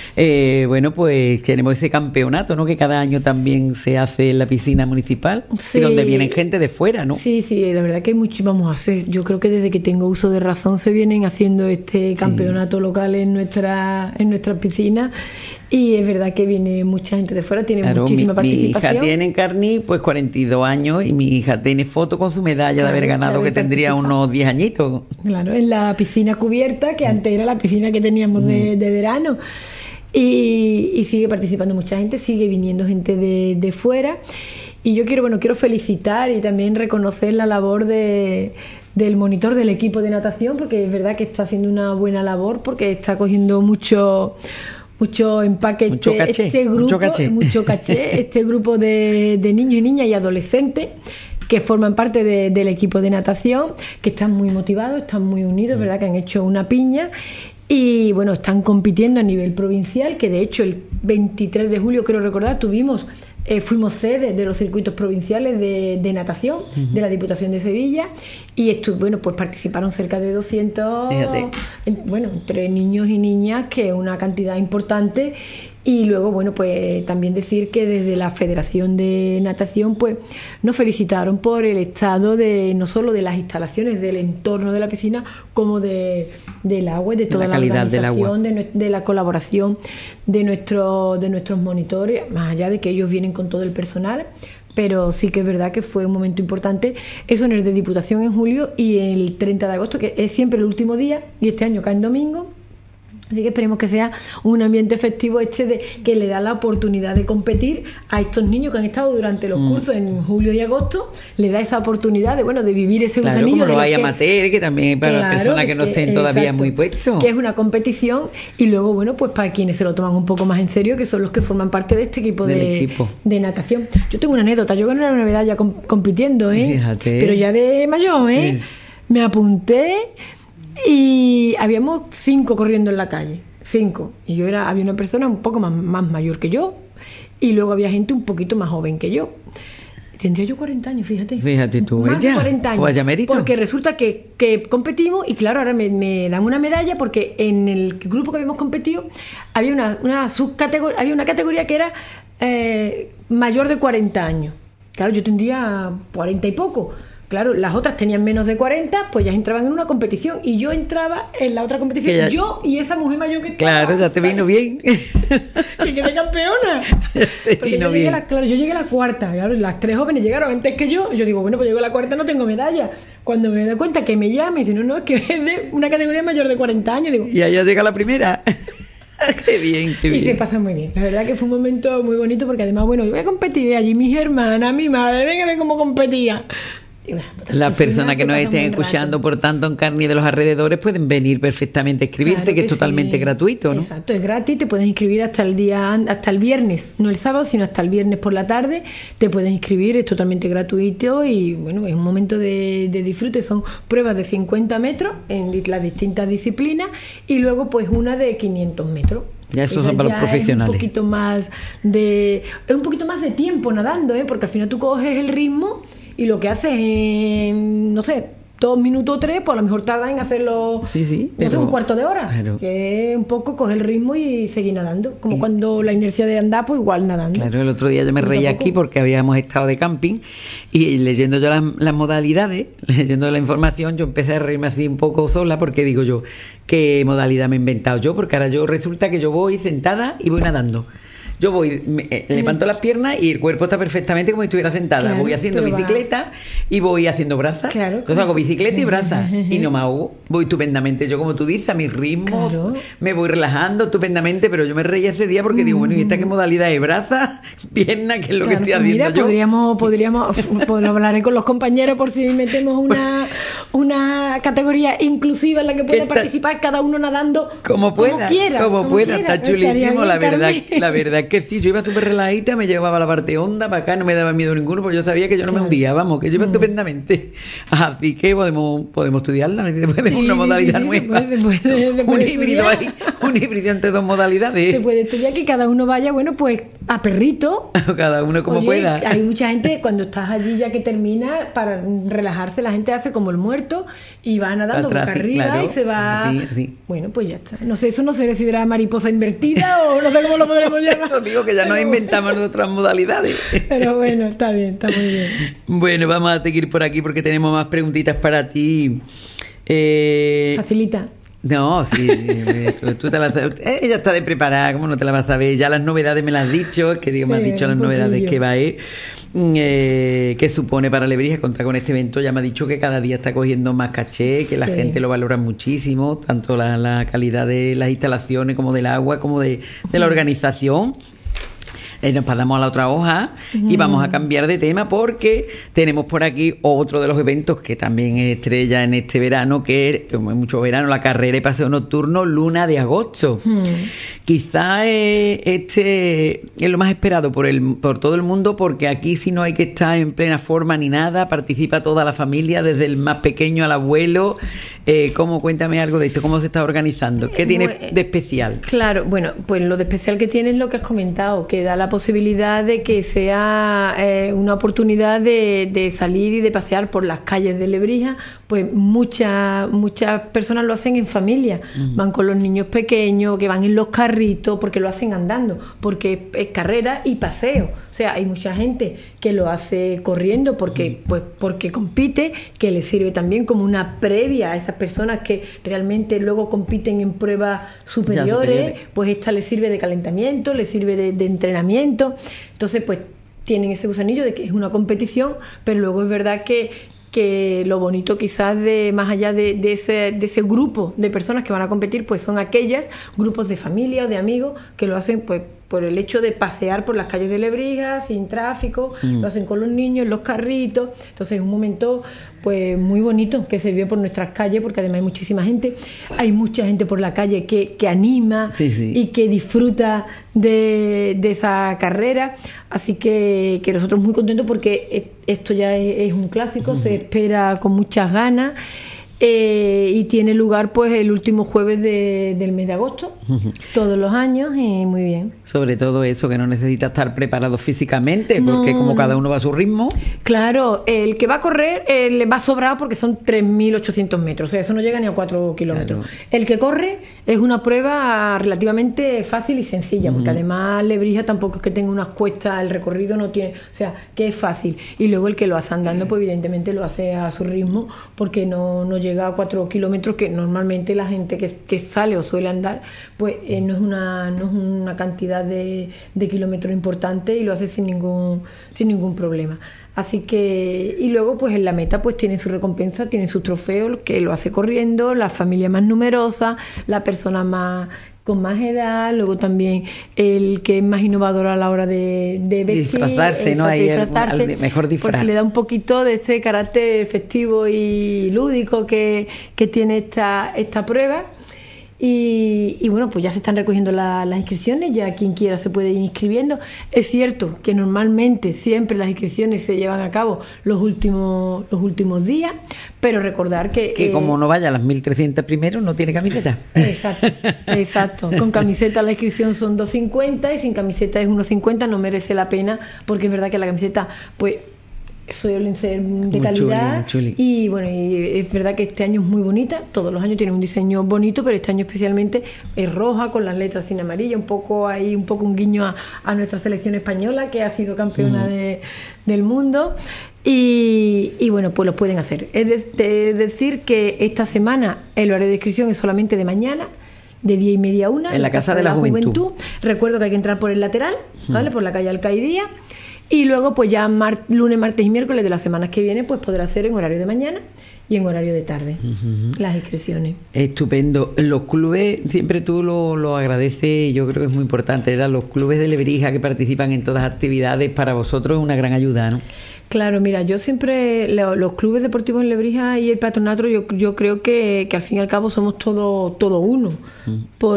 Eh, bueno, pues tenemos ese campeonato, ¿no? Que cada año también se hace en la piscina municipal, sí. y donde vienen gente de fuera, ¿no? Sí, sí, la verdad que hay mucho, vamos a hacer. Yo creo que desde que tengo uso de razón se vienen haciendo este campeonato sí. local en nuestra en nuestras piscinas. Y es verdad que viene mucha gente de fuera, tiene claro, muchísima mi, participación. Mi hija tiene en carní pues cuarenta y dos años y mi hija tiene foto con su medalla claro, de haber ganado, que tendría unos diez añitos. Claro, en la piscina cubierta, que antes era la piscina que teníamos mm. de, de verano. Y, y sigue participando mucha gente, sigue viniendo gente de, de fuera. Y yo quiero, bueno, quiero felicitar y también reconocer la labor de... del monitor del equipo de natación, porque es verdad que está haciendo una buena labor, porque está cogiendo mucho... mucho empaque mucho este, caché, este grupo, mucho caché, mucho caché este grupo de, de niños y niñas y adolescentes que forman parte de, del equipo de natación, que están muy motivados, están muy unidos, mm. verdad que han hecho una piña y bueno, están compitiendo a nivel provincial, que de hecho el veintitrés de julio, creo recordar, tuvimos Eh, fuimos sede de los circuitos provinciales de, de natación uh-huh. de la Diputación de Sevilla y estu- bueno, pues participaron cerca de doscientos, en, bueno, entre niños y niñas, que es una cantidad importante. Y luego, bueno, pues también decir que desde la Federación de Natación pues nos felicitaron por el estado de no solo de las instalaciones, del entorno de la piscina, como de del agua y de toda la, la calidad organización, del agua. De, de la colaboración de nuestro, de nuestros monitores, más allá de que ellos vienen con todo el personal. Pero sí que es verdad que fue un momento importante. Eso en el de Diputación en julio y el treinta de agosto, que es siempre el último día, y este año cae en domingo. Así que esperemos que sea un ambiente festivo este de que le da la oportunidad de competir a estos niños que han estado durante los mm. cursos en julio y agosto, le da esa oportunidad de bueno de vivir ese claro, gusanillo. Como lo hay que, amateur, que también para claro, las personas que no estén que, todavía exacto, muy puestos. Que es una competición y luego, bueno, pues para quienes se lo toman un poco más en serio, que son los que forman parte de este equipo, de, equipo. de natación. Yo tengo una anécdota, yo gané una medalla com- compitiendo, ¿eh? Fíjate. Pero ya de mayor, ¿eh? Es... Me apunté y habíamos cinco corriendo en la calle. Cinco. Y yo era, había una persona un poco más, más mayor que yo y luego había gente un poquito más joven que yo. Tendría yo cuarenta años, fíjate. Fíjate tú, más ella. de cuarenta años. Pues ya mérito. Porque resulta que, que competimos y claro, ahora me, me dan una medalla porque en el grupo que habíamos competido había una, una subcategoría, había una categoría que era eh, mayor de cuarenta años. Claro, yo tendría cuarenta y poco. Claro, las otras tenían menos de cuarenta, pues ya entraban en una competición y yo entraba en la otra competición, ya... yo y esa mujer mayor que estaba. Claro, ya te vino bien. Que quedé campeona. Porque yo llegué, la, claro, yo llegué a la cuarta, claro, las tres jóvenes llegaron antes que yo, y yo digo, bueno, pues llego a la cuarta, no tengo medalla. Cuando me doy cuenta que me llama y dice, no, no, es que es de una categoría mayor de cuarenta años, digo... Y allá llega la primera. Qué bien, qué bien. Y se pasa muy bien. La verdad que fue un momento muy bonito porque además, bueno, yo voy a competir allí, mis hermanas, mi madre, venga a ver cómo competía. Las personas que nos estén escuchando, por tanto, en Carni de los alrededores, pueden venir perfectamente a inscribirse, claro que, que es totalmente sí. gratuito, ¿no? Exacto, es gratis, te puedes inscribir hasta el día, hasta el viernes, no el sábado, sino hasta el viernes por la tarde, te puedes inscribir, es totalmente gratuito y, bueno, es un momento de, de disfrute, son pruebas de cincuenta metros en las distintas disciplinas y luego, pues, una de quinientos metros. Ya eso son para los profesionales. Es un poquito más de, es un poquito más de tiempo nadando, ¿eh? Porque al final tú coges el ritmo y lo que haces en, no sé, dos minutos o tres, pues a lo mejor tarda en hacerlo sí, sí, pero... no sé, un cuarto de hora. Claro. Que es un poco coger el ritmo y seguir nadando. Como y... cuando la inercia de andar, pues igual nadando. Claro, el otro día yo me reí aquí porque habíamos estado de camping y leyendo yo las, las modalidades, leyendo la información, yo empecé a reírme así un poco sola porque digo yo, ¿qué modalidad me he inventado yo? Porque ahora yo resulta que yo voy sentada y voy nadando. Yo voy, me, eh, levanto las piernas y el cuerpo está perfectamente como si estuviera sentada. Claro, voy haciendo bicicleta va. y voy haciendo brazas. Claro, Entonces hago bicicleta y brazas y no me ahogo. Voy estupendamente. Yo, como tú dices, a mis ritmos, claro. me voy relajando estupendamente, pero yo me reí ese día porque mm. digo, bueno, ¿y esta qué modalidad es? ¿Brazas? ¿Piernas? ¿Qué es lo claro, que estoy haciendo mira, yo? Podríamos, podríamos, podríamos hablar con los compañeros por si metemos una, una categoría inclusiva en la que pueda está, participar cada uno nadando como pueda, como quiera. Como, como pueda, quiera. Está chulísimo, la verdad, la verdad que sí, yo iba súper relajadita, me llevaba la parte honda para acá, no me daba miedo ninguno, porque yo sabía que yo no claro. me hundía, vamos, que yo iba mm. estupendamente. Así que podemos, podemos estudiarla, podemos sí, una modalidad sí, sí, nueva. Se puede, se puede, se puede un híbrido ahí, un híbrido entre dos modalidades. Se puede estudiar que cada uno vaya, bueno, pues a perrito. Cada uno como Oye, pueda. Hay mucha gente, cuando estás allí ya que termina, para relajarse, la gente hace como el muerto y va nadando Atrás, boca arriba claro. y se va... Sí, sí. Bueno, pues ya está. No sé, eso no sé si será mariposa invertida o no sé cómo lo podremos llamar. Digo que ya nos inventamos otras modalidades. Pero bueno, está bien, está muy bien. Bueno, vamos a seguir por aquí porque tenemos más preguntitas para ti. Eh... Facilita. No, sí, tú, tú te la sabes. Ella está de preparada, ¿cómo no te la vas a saber? Ya las novedades me las has dicho, que digo, sí, me has dicho las novedades que va a ir. Eh, ¿Qué supone para Lebrija contar con este evento? Ya me ha dicho que cada día está cogiendo más caché, que la sí. gente lo valora muchísimo, tanto la, la calidad de las instalaciones como del agua, como de, de la organización. Eh, nos pasamos a la otra hoja mm. y vamos a cambiar de tema porque tenemos por aquí otro de los eventos que también es estrella en este verano, que es, como es mucho verano, la carrera y paseo nocturno Luna de Agosto. Mm. Quizá eh, este es lo más esperado por el por todo el mundo, porque aquí sí no hay que estar en plena forma ni nada, participa toda la familia, desde el más pequeño al abuelo. Eh, ¿cómo? Cuéntame algo de esto, ¿cómo se está organizando? ¿Qué tiene de especial? Claro, bueno, pues lo de especial que tiene es lo que has comentado, que da la posibilidad de que sea eh, una oportunidad de, de salir y de pasear por las calles de Lebrija. Pues muchas muchas personas lo hacen en familia, uh-huh. van con los niños pequeños, que van en los carritos, porque lo hacen andando, porque es, es carrera y paseo. O sea, hay mucha gente que lo hace corriendo porque uh-huh. pues porque compite, que le sirve también como una previa a esas personas que realmente luego compiten en pruebas superiores, superiores. Pues esta le sirve de calentamiento, le sirve de, de entrenamiento. Entonces, pues tienen ese gusanillo de que es una competición, pero luego es verdad que que lo bonito quizás de más allá de, de, ese, de ese grupo de personas que van a competir, pues son aquellas grupos de familia o de amigos que lo hacen pues por el hecho de pasear por las calles de Lebrija sin tráfico, mm. lo hacen con los niños, los carritos. Entonces es un momento pues muy bonito que se vive por nuestras calles, porque además hay muchísima gente, hay mucha gente por la calle que, que anima sí, sí. y que disfruta de, de esa carrera, así que, que nosotros muy contentos porque esto ya es, es un clásico, uh-huh. se espera con muchas ganas. Eh, y tiene lugar pues el último jueves de, del mes de agosto, uh-huh. todos los años, y muy bien. Sobre todo eso, que no necesita estar preparado físicamente, no, porque como cada uno va a su ritmo. Claro, el que va a correr eh, le va sobrado porque son tres mil ochocientos metros, o sea, eso no llega ni a cuatro kilómetros. Claro. El que corre es una prueba relativamente fácil y sencilla, uh-huh. porque además Lebrija tampoco es que tenga unas cuestas, el recorrido no tiene, o sea, que es fácil. Y luego el que lo hace andando, pues evidentemente lo hace a su ritmo, porque no, no llega llega a cuatro kilómetros, que normalmente la gente que, que sale o suele andar, pues eh, no es una no es una cantidad de, de kilómetros importante, y lo hace sin ningún sin ningún problema. Así que, y luego pues en la meta pues tienen su recompensa, tienen sus trofeos, que lo hace corriendo, la familia más numerosa, la persona más con más edad, luego también el que es más innovador a la hora de, de vestir, disfrazarse, ¿no? Ahí disfrazarse, el, el mejor disfraz, porque le da un poquito de este carácter festivo y lúdico que, que tiene esta, esta prueba. Y, y bueno, pues ya se están recogiendo la, las inscripciones, ya quien quiera se puede ir inscribiendo. Es cierto que normalmente siempre las inscripciones se llevan a cabo los últimos los últimos días, pero recordar que... Que eh, como no vaya a las mil trescientas primero, no tiene camiseta. Exacto, exacto. Con camiseta la inscripción son dos cincuenta y sin camiseta es uno cincuenta, no merece la pena, porque es verdad que la camiseta, pues... suelen ser de muy calidad chuli, muy chuli. Y bueno, y es verdad que este año es muy bonita, todos los años tienen un diseño bonito, pero este año especialmente es roja con las letras sin amarilla, un poco ahí un poco un guiño a, a nuestra selección española, que ha sido campeona mm. de, del mundo. Y, y bueno, pues lo pueden hacer. Es de, de decir que esta semana el horario de inscripción es solamente de mañana, de diez y media a una, en la Casa de la, de la Juventud. Juventud. Recuerdo que hay que entrar por el lateral, ¿vale? Mm. Por la calle Alcaidía. Y luego, pues ya mar- lunes, martes y miércoles de las semanas que vienen, pues podrá hacer en horario de mañana y en horario de tarde uh-huh. las inscripciones. Estupendo. Los clubes, siempre tú lo, lo agradeces, y yo creo que es muy importante, ¿verdad? Los clubes de Lebrija que participan en todas las actividades, para vosotros es una gran ayuda, ¿no? Claro, mira, yo siempre, los clubes deportivos en Lebrija y el patronato, yo, yo creo que, que al fin y al cabo somos todo, todo uno, mm.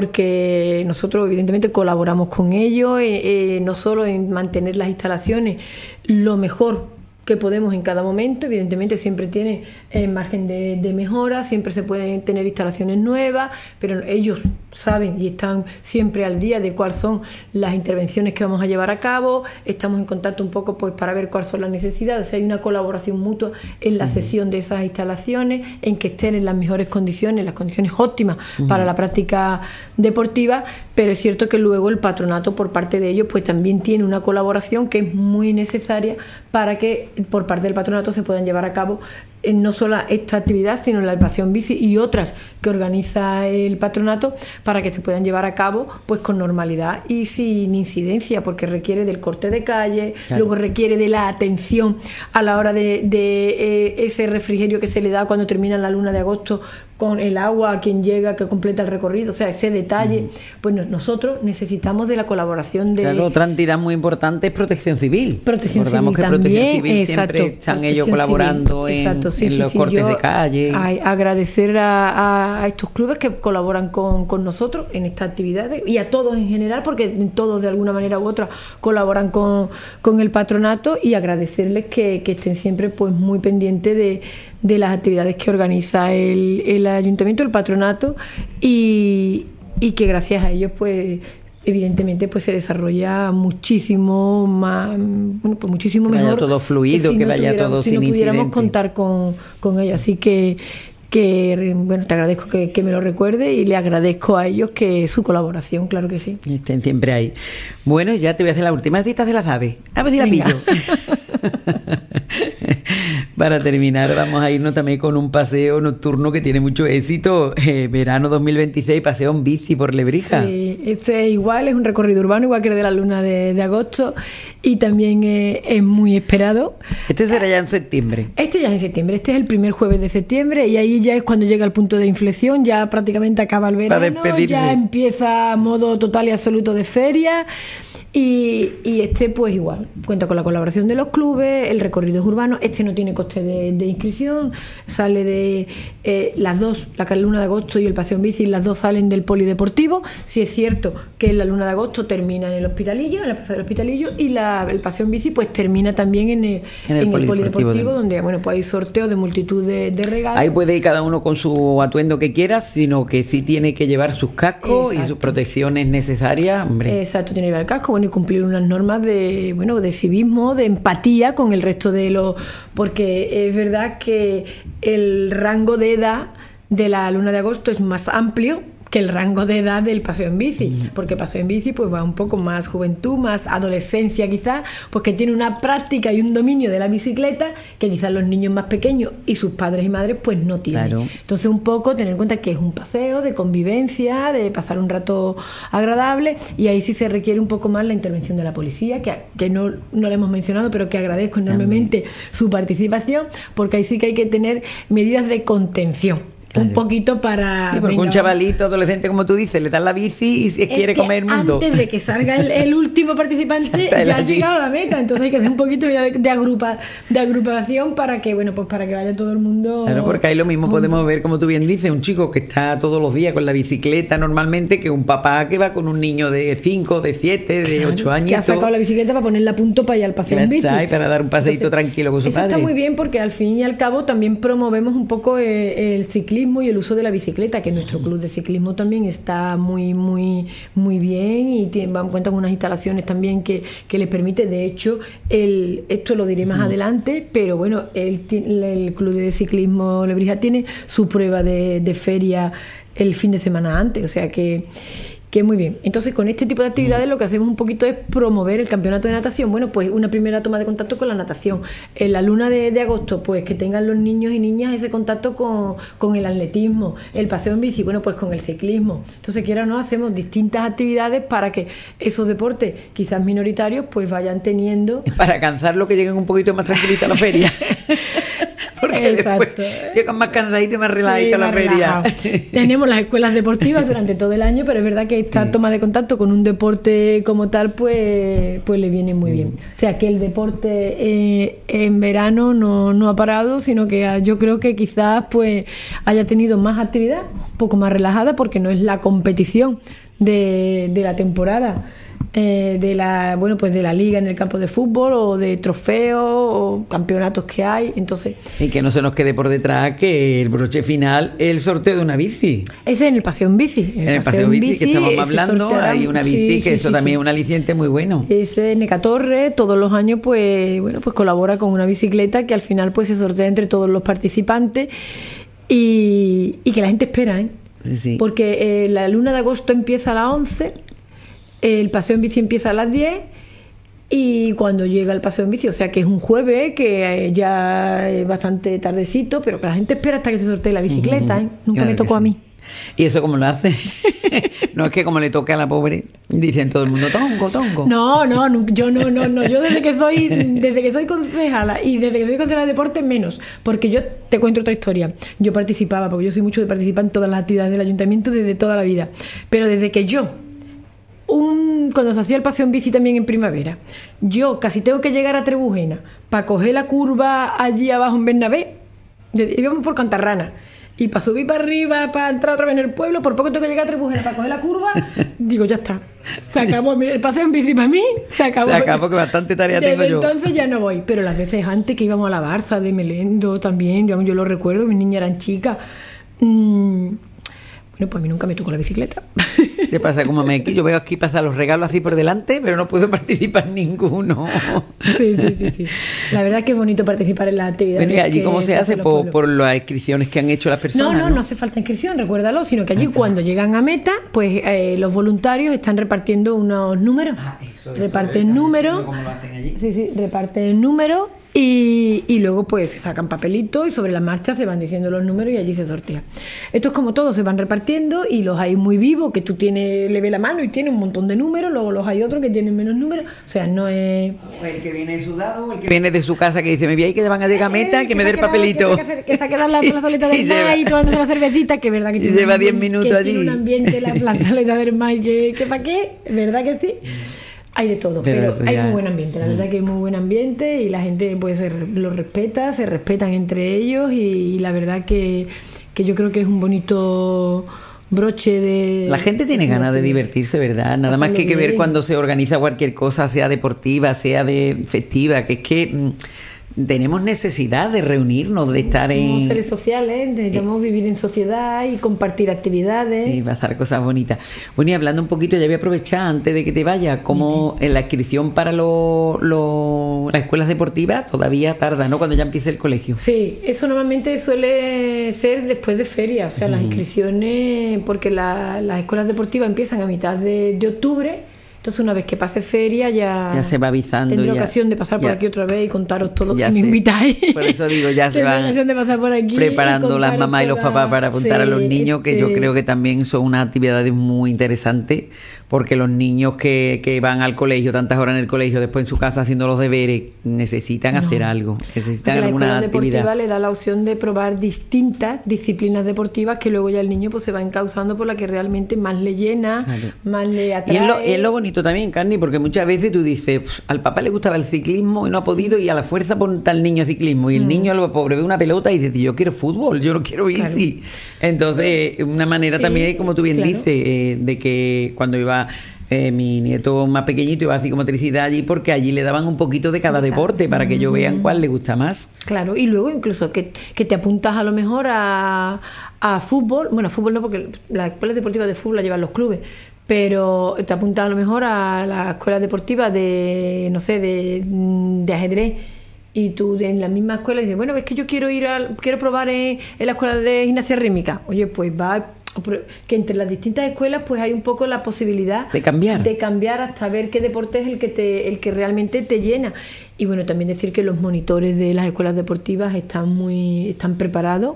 porque nosotros evidentemente colaboramos con ellos, eh, eh, no solo en mantener las instalaciones lo mejor que podemos en cada momento, evidentemente siempre tiene eh, margen de, de mejora, siempre se pueden tener instalaciones nuevas, pero ellos saben y están siempre al día de cuáles son las intervenciones que vamos a llevar a cabo, estamos en contacto un poco pues para ver cuáles son las necesidades, o sea, hay una colaboración mutua en la sesión de esas instalaciones, en que estén en las mejores condiciones, las condiciones óptimas uh-huh. para la práctica deportiva, pero es cierto que luego el patronato por parte de ellos pues también tiene una colaboración que es muy necesaria para que por parte del patronato se puedan llevar a cabo eh, no solo esta actividad, sino la Pasión Bici y otras que organiza el patronato, para que se puedan llevar a cabo pues con normalidad y sin incidencia, porque requiere del corte de calle, claro. luego requiere de la atención a la hora de, de eh, ese refrigerio que se le da cuando termina la luna de agosto, con el agua a quien llega, que completa el recorrido, o sea, ese detalle, mm. pues no, nosotros necesitamos de la colaboración de... Claro, otra entidad muy importante es Protección Civil. Protección Recordamos Civil que también, Protección Civil exacto, siempre están Protección ellos colaborando Civil, en, exacto, sí, en sí, los sí, cortes yo, de calle. A, agradecer a, a estos clubes que colaboran con, con nosotros en estas actividades, y a todos en general, porque todos de alguna manera u otra colaboran con, con el patronato, y agradecerles que, que estén siempre pues muy pendientes de, de las actividades que organiza el, el ayuntamiento, el patronato, y, y que gracias a ellos pues evidentemente pues se desarrolla muchísimo más, bueno, pues muchísimo que mejor, vaya todo fluido, que, si que no vaya todo si sin no pudiéramos incidente. Contar con, con ellos, así que que bueno, te agradezco que, que me lo recuerde, y le agradezco a ellos que su colaboración, claro que sí. Estén siempre ahí. Bueno, ya te voy a hacer las últimas citas de las aves. A ver si la pillo. Para terminar, vamos a irnos también con un paseo nocturno que tiene mucho éxito. Eh, verano dos mil veintiséis, paseo en bici por Lebrija. Sí, este es igual, es un recorrido urbano, igual que el de la luna de, de agosto, y también eh, es muy esperado. Este será ya en septiembre. Este ya es en septiembre, este es el primer jueves de septiembre, y ahí ya es cuando llega el punto de inflexión, ya prácticamente acaba el verano, ya empieza modo total y absoluto de feria. Y, y este pues igual, cuenta con la colaboración de los clubes, el recorrido es urbano, este no tiene coste de, de inscripción, sale de eh, las dos, la luna de agosto y el paseo en bici, las dos salen del polideportivo. Sí es cierto que la luna de agosto termina en el Hospitalillo, en la plaza del Hospitalillo, y la, el paseo en bici pues termina también en el, en el, en polideportivo, el polideportivo de... donde bueno pues hay sorteos de multitud de, de regalos. Ahí puede ir cada uno con su atuendo que quiera, sino que sí tiene que llevar sus cascos. Exacto. Y sus protecciones necesarias, hombre. Exacto, tiene que llevar el casco, bueno, y cumplir unas normas de bueno de civismo, de empatía con el resto de los, porque es verdad que el rango de edad de la luna de agosto es más amplio que el rango de edad del paseo en bici, mm. porque el paseo en bici pues va un poco más juventud, más adolescencia quizás, pues que tiene una práctica y un dominio de la bicicleta que quizás los niños más pequeños y sus padres y madres pues no tienen. Claro. Entonces un poco tener en cuenta que es un paseo de convivencia, de pasar un rato agradable, y ahí sí se requiere un poco más la intervención de la policía, que, que no, no le hemos mencionado, pero que agradezco enormemente También. su participación, porque ahí sí que hay que tener medidas de contención. Claro. Un poquito para... Sí, porque venga, un chavalito adolescente, como tú dices, le dan la bici y si quiere comer el mundo. Antes de que salga el, el último participante, ya, ya ha llegado a la meta. Entonces hay que hacer un poquito de, de, agrupa, de agrupación para que, bueno, pues para que vaya todo el mundo... Claro, porque ahí lo mismo junto. Podemos ver, como tú bien dices, un chico que está todos los días con la bicicleta normalmente, que un papá que va con un niño de cinco, de siete, de ocho años. Que ha sacado la bicicleta para ponerla a punto para ir al paseo en bici. Está, y para dar un paseíto Entonces, tranquilo con su eso padre. Eso está muy bien, porque al fin y al cabo también promovemos un poco eh, el ciclismo y el uso de la bicicleta. Bicicleta, que nuestro club de ciclismo también está muy muy muy bien, y tiene, cuenta con unas instalaciones también que, que les permite, de hecho el, esto lo diré más uh-huh. adelante, pero bueno, el, el club de ciclismo Lebrija tiene su prueba de, de feria el fin de semana antes, o sea que que muy bien. Entonces, con este tipo de actividades lo que hacemos un poquito es promover el campeonato de natación. Bueno, pues una primera toma de contacto con la natación. En la luna de, de agosto, pues que tengan los niños y niñas ese contacto con, con el atletismo, el paseo en bici, bueno, pues con el ciclismo. Entonces, quiera o no, hacemos distintas actividades para que esos deportes, quizás minoritarios, pues vayan teniendo... Para cansarlo, que lleguen un poquito más tranquilitos a la feria. Porque Exacto. después llegan más cansaditos y más relajaditos sí, a la feria. Tenemos las escuelas deportivas durante todo el año, pero es verdad que esta sí. toma de contacto con un deporte como tal, pues, pues le viene muy bien. O sea, que el deporte eh, en verano no, no ha parado, sino que yo creo que quizás pues haya tenido más actividad, un poco más relajada, porque no es la competición de, de la temporada. Eh, de la bueno pues de la liga en el campo de fútbol, o de trofeos o campeonatos que hay, entonces y que no se nos quede por detrás que el broche final es el sorteo de una bici. Ese en el paseo en bici, en el, el paseo en bici, bici que estamos hablando hay una bici sí, que sí, eso sí, también sí. es un aliciente muy bueno. Ese Necatorre todos los años pues bueno pues colabora con una bicicleta que al final pues se sortea entre todos los participantes, y, y que la gente espera, ¿eh? Sí, sí. Porque eh, la luna de agosto empieza a las once. El paseo en bici empieza a las diez, y cuando llega el paseo en bici, o sea que es un jueves, que ya es bastante tardecito, pero que la gente espera hasta que se sortee la bicicleta, ¿eh? Nunca claro me tocó sí. a mí. ¿Y eso cómo lo hace? No es que como le toque a la pobre, dicen todo el mundo, tongo, tongo. No, no, yo no, no, no, yo desde que soy, desde que soy concejala y desde que soy concejala de deporte menos, porque yo te cuento otra historia. Yo participaba, porque yo soy mucho de participar en todas las actividades del ayuntamiento desde toda la vida, pero desde que yo Un, cuando se hacía el paseo en bici también en primavera, yo casi tengo que llegar a Trebujena para coger la curva allí abajo en Bernabé, íbamos por Cantarrana, y para subir para arriba, para entrar otra vez en el pueblo, por poco tengo que llegar a Trebujena para coger la curva, digo, ya está, se acabó el paseo en bici para mí, se acabó. Se acabó, que bastante tarea Desde tengo yo. Entonces ya no voy, pero las veces antes que íbamos a la Barça de Melendo también, yo, yo lo recuerdo, mis niñas eran chicas. Mm, bueno, pues a mí nunca me tocó la bicicleta. ¿Qué pasa? Como me yo veo aquí pasar los regalos así por delante, pero no puedo participar en ninguno. Sí, sí, sí, sí. La verdad es que es bonito participar en las actividades. Bueno, ¿y allí cómo se hace? Por, por las inscripciones que han hecho las personas. No, no, no, no hace falta inscripción, recuérdalo, sino que allí ah, cuando llegan a meta, pues eh, los voluntarios están repartiendo unos números. Ah, eso, reparten eso, números. ¿Cómo lo hacen allí? Sí, sí, reparten números Y, y luego pues se sacan papelitos y sobre la marcha se van diciendo los números y allí se sortea. Esto es como todo, se van repartiendo y los hay muy vivos, que tú tienes, le ve la mano y tiene un montón de números, luego los hay otros que tienen menos números, o sea, no es... O el que viene sudado, o el que viene de su casa que dice, me voy a ir que te van a llegar meta, que me dé el papelito. Que se ha quedado en la plazoleta del Mai y tomándose la cervecita, que es verdad que y lleva diez minutos que allí. Tiene un ambiente la plazoleta del Mai, que, que para qué, ¿verdad que sí? Hay de todo, pero, pero hay ya... muy buen ambiente, la verdad que hay muy buen ambiente y la gente pues se, lo respeta, se respetan entre ellos y, y la verdad que, que yo creo que es un bonito broche de... La gente tiene ganas de divertirse, ¿verdad? Nada más que hay que ver cuando se organiza cualquier cosa, sea deportiva, sea de festiva, que es que... Mmm, tenemos necesidad de reunirnos, de estar en... Somos seres sociales, necesitamos eh, vivir en sociedad y compartir actividades. Y pasar cosas bonitas. Bueno, y hablando un poquito, ya voy a aprovechar antes de que te vayas, como en la inscripción para lo, lo, las escuelas deportivas todavía tarda, ¿no? Cuando ya empiece el colegio. Sí, eso normalmente suele ser después de feria, o sea, uh-huh. las inscripciones, porque la, las escuelas deportivas empiezan a mitad de, de octubre. Entonces, una vez que pase feria, ya, ya se va avisando. Tendré ya, ocasión de pasar por ya, aquí otra vez y contaros todo si se, me invitáis. Por eso digo, ya se van de pasar por aquí preparando las mamás y los papás para apuntar sí, a los niños, que sí. yo creo que también son unas actividades muy interesantes, porque los niños que, que van al colegio, tantas horas en el colegio, después en su casa haciendo los deberes, necesitan no. hacer algo, necesitan porque alguna la actividad. La deportiva le da la opción de probar distintas disciplinas deportivas que luego ya el niño pues se va encauzando por la que realmente más le llena, claro. más le atrae. Y es lo, es lo bonito también, Carni, porque muchas veces tú dices, al papá le gustaba el ciclismo y no ha podido, y a la fuerza pone tal niño ciclismo, y el mm. niño, lo pobre, ve una pelota y dice, yo quiero fútbol, yo no quiero bici. Claro. Entonces, una manera sí, también, como tú bien claro. dices, eh, de que cuando iba... Eh, mi nieto más pequeñito iba a psicomotricidad allí, porque allí le daban un poquito de cada deporte para que ellos vean cuál le gusta más. Claro, y luego incluso que, que te apuntas a lo mejor a, a fútbol, bueno, a fútbol no, porque las escuelas deportivas de fútbol las llevan los clubes, pero te apuntas a lo mejor a las escuelas deportivas de, no sé, de, de ajedrez, y tú en la misma escuela dices, bueno, es que yo quiero ir a, quiero probar en, en la escuela de gimnasia rítmica. Oye, pues va... que entre las distintas escuelas pues hay un poco la posibilidad de cambiar de cambiar hasta ver qué deporte es el que te el que realmente te llena. Y bueno, también decir que los monitores de las escuelas deportivas están muy están preparados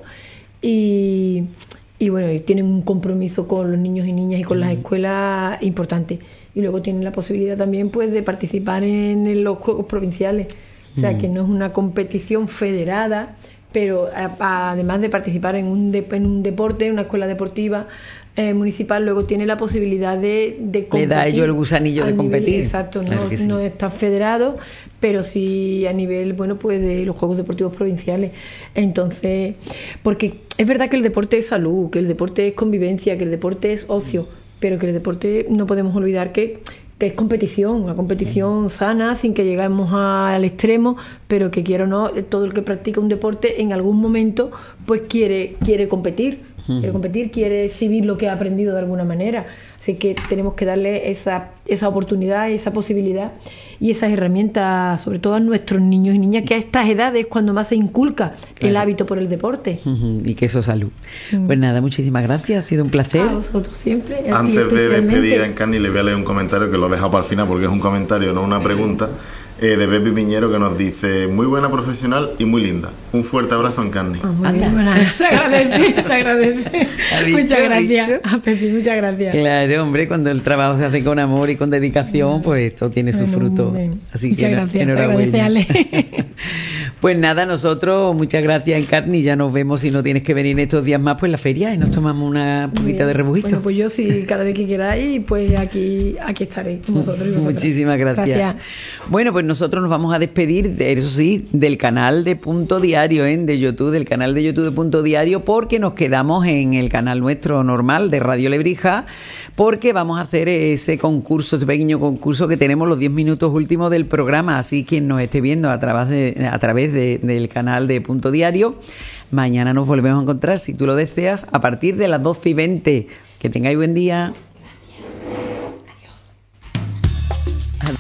y, y bueno, y tienen un compromiso con los niños y niñas y con mm. las escuelas importante, y luego tienen la posibilidad también pues de participar en, en los juegos provinciales, o sea mm. que no es una competición federada, pero a, a, además de participar en un, de, en un deporte, en una escuela deportiva eh, municipal, luego tiene la posibilidad de, de competir. Le da a ellos el gusanillo de nivel, competir. Exacto, claro no, sí. no está federado, pero sí a nivel, bueno, pues de los Juegos Deportivos Provinciales. Entonces, porque es verdad que el deporte es salud, que el deporte es convivencia, que el deporte es ocio, pero que el deporte no podemos olvidar que que es competición, una competición sana, sin que lleguemos a, al extremo, pero que quiera o no, todo el que practica un deporte en algún momento pues quiere quiere competir, uh-huh. quiere competir, quiere exhibir lo que ha aprendido de alguna manera. Así que tenemos que darle esa, esa oportunidad, esa posibilidad y esas herramientas, sobre todo a nuestros niños y niñas, que a estas edades es cuando más se inculca claro. el hábito por el deporte. Uh-huh. Y que eso es salud. Uh-huh. Pues nada, muchísimas gracias, ha sido un placer. A vosotros siempre. Antes de despedir a Encarni, le voy a leer un comentario que lo he dejado para el final porque es un comentario, no una pregunta. Eh, de Pepi Piñero, que nos dice, muy buena profesional y muy linda. Un fuerte abrazo, Encarni. Oh, muy bien. Te agradece, te agradece. Muchas gracias a Pepi, muchas gracias. Claro, hombre, cuando el trabajo se hace con amor y con dedicación, pues esto tiene su bueno, fruto. Así muchas que gracias, enhorabuena. Te agradece, Ale. Pues nada, nosotros, muchas gracias, Encarni, ya nos vemos, si no tienes que venir estos días más, pues la feria y nos tomamos una poquita de rebujito. Bueno, pues yo sí, cada vez que queráis, pues aquí, aquí estaré con vosotros y vosotras. Muchísimas gracias. gracias. Bueno, pues nosotros nos vamos a despedir, de, eso sí, del canal de Punto Diario, ¿eh? de YouTube, del canal de YouTube de Punto Diario, porque nos quedamos en el canal nuestro normal de Radio Lebrija, porque vamos a hacer ese concurso, ese pequeño concurso que tenemos los diez minutos últimos del programa, así que quien nos esté viendo a través, de, a través de, del canal de Punto Diario, mañana nos volvemos a encontrar, si tú lo deseas, a partir de las doce y veinte. Que tengáis buen día. Adiós.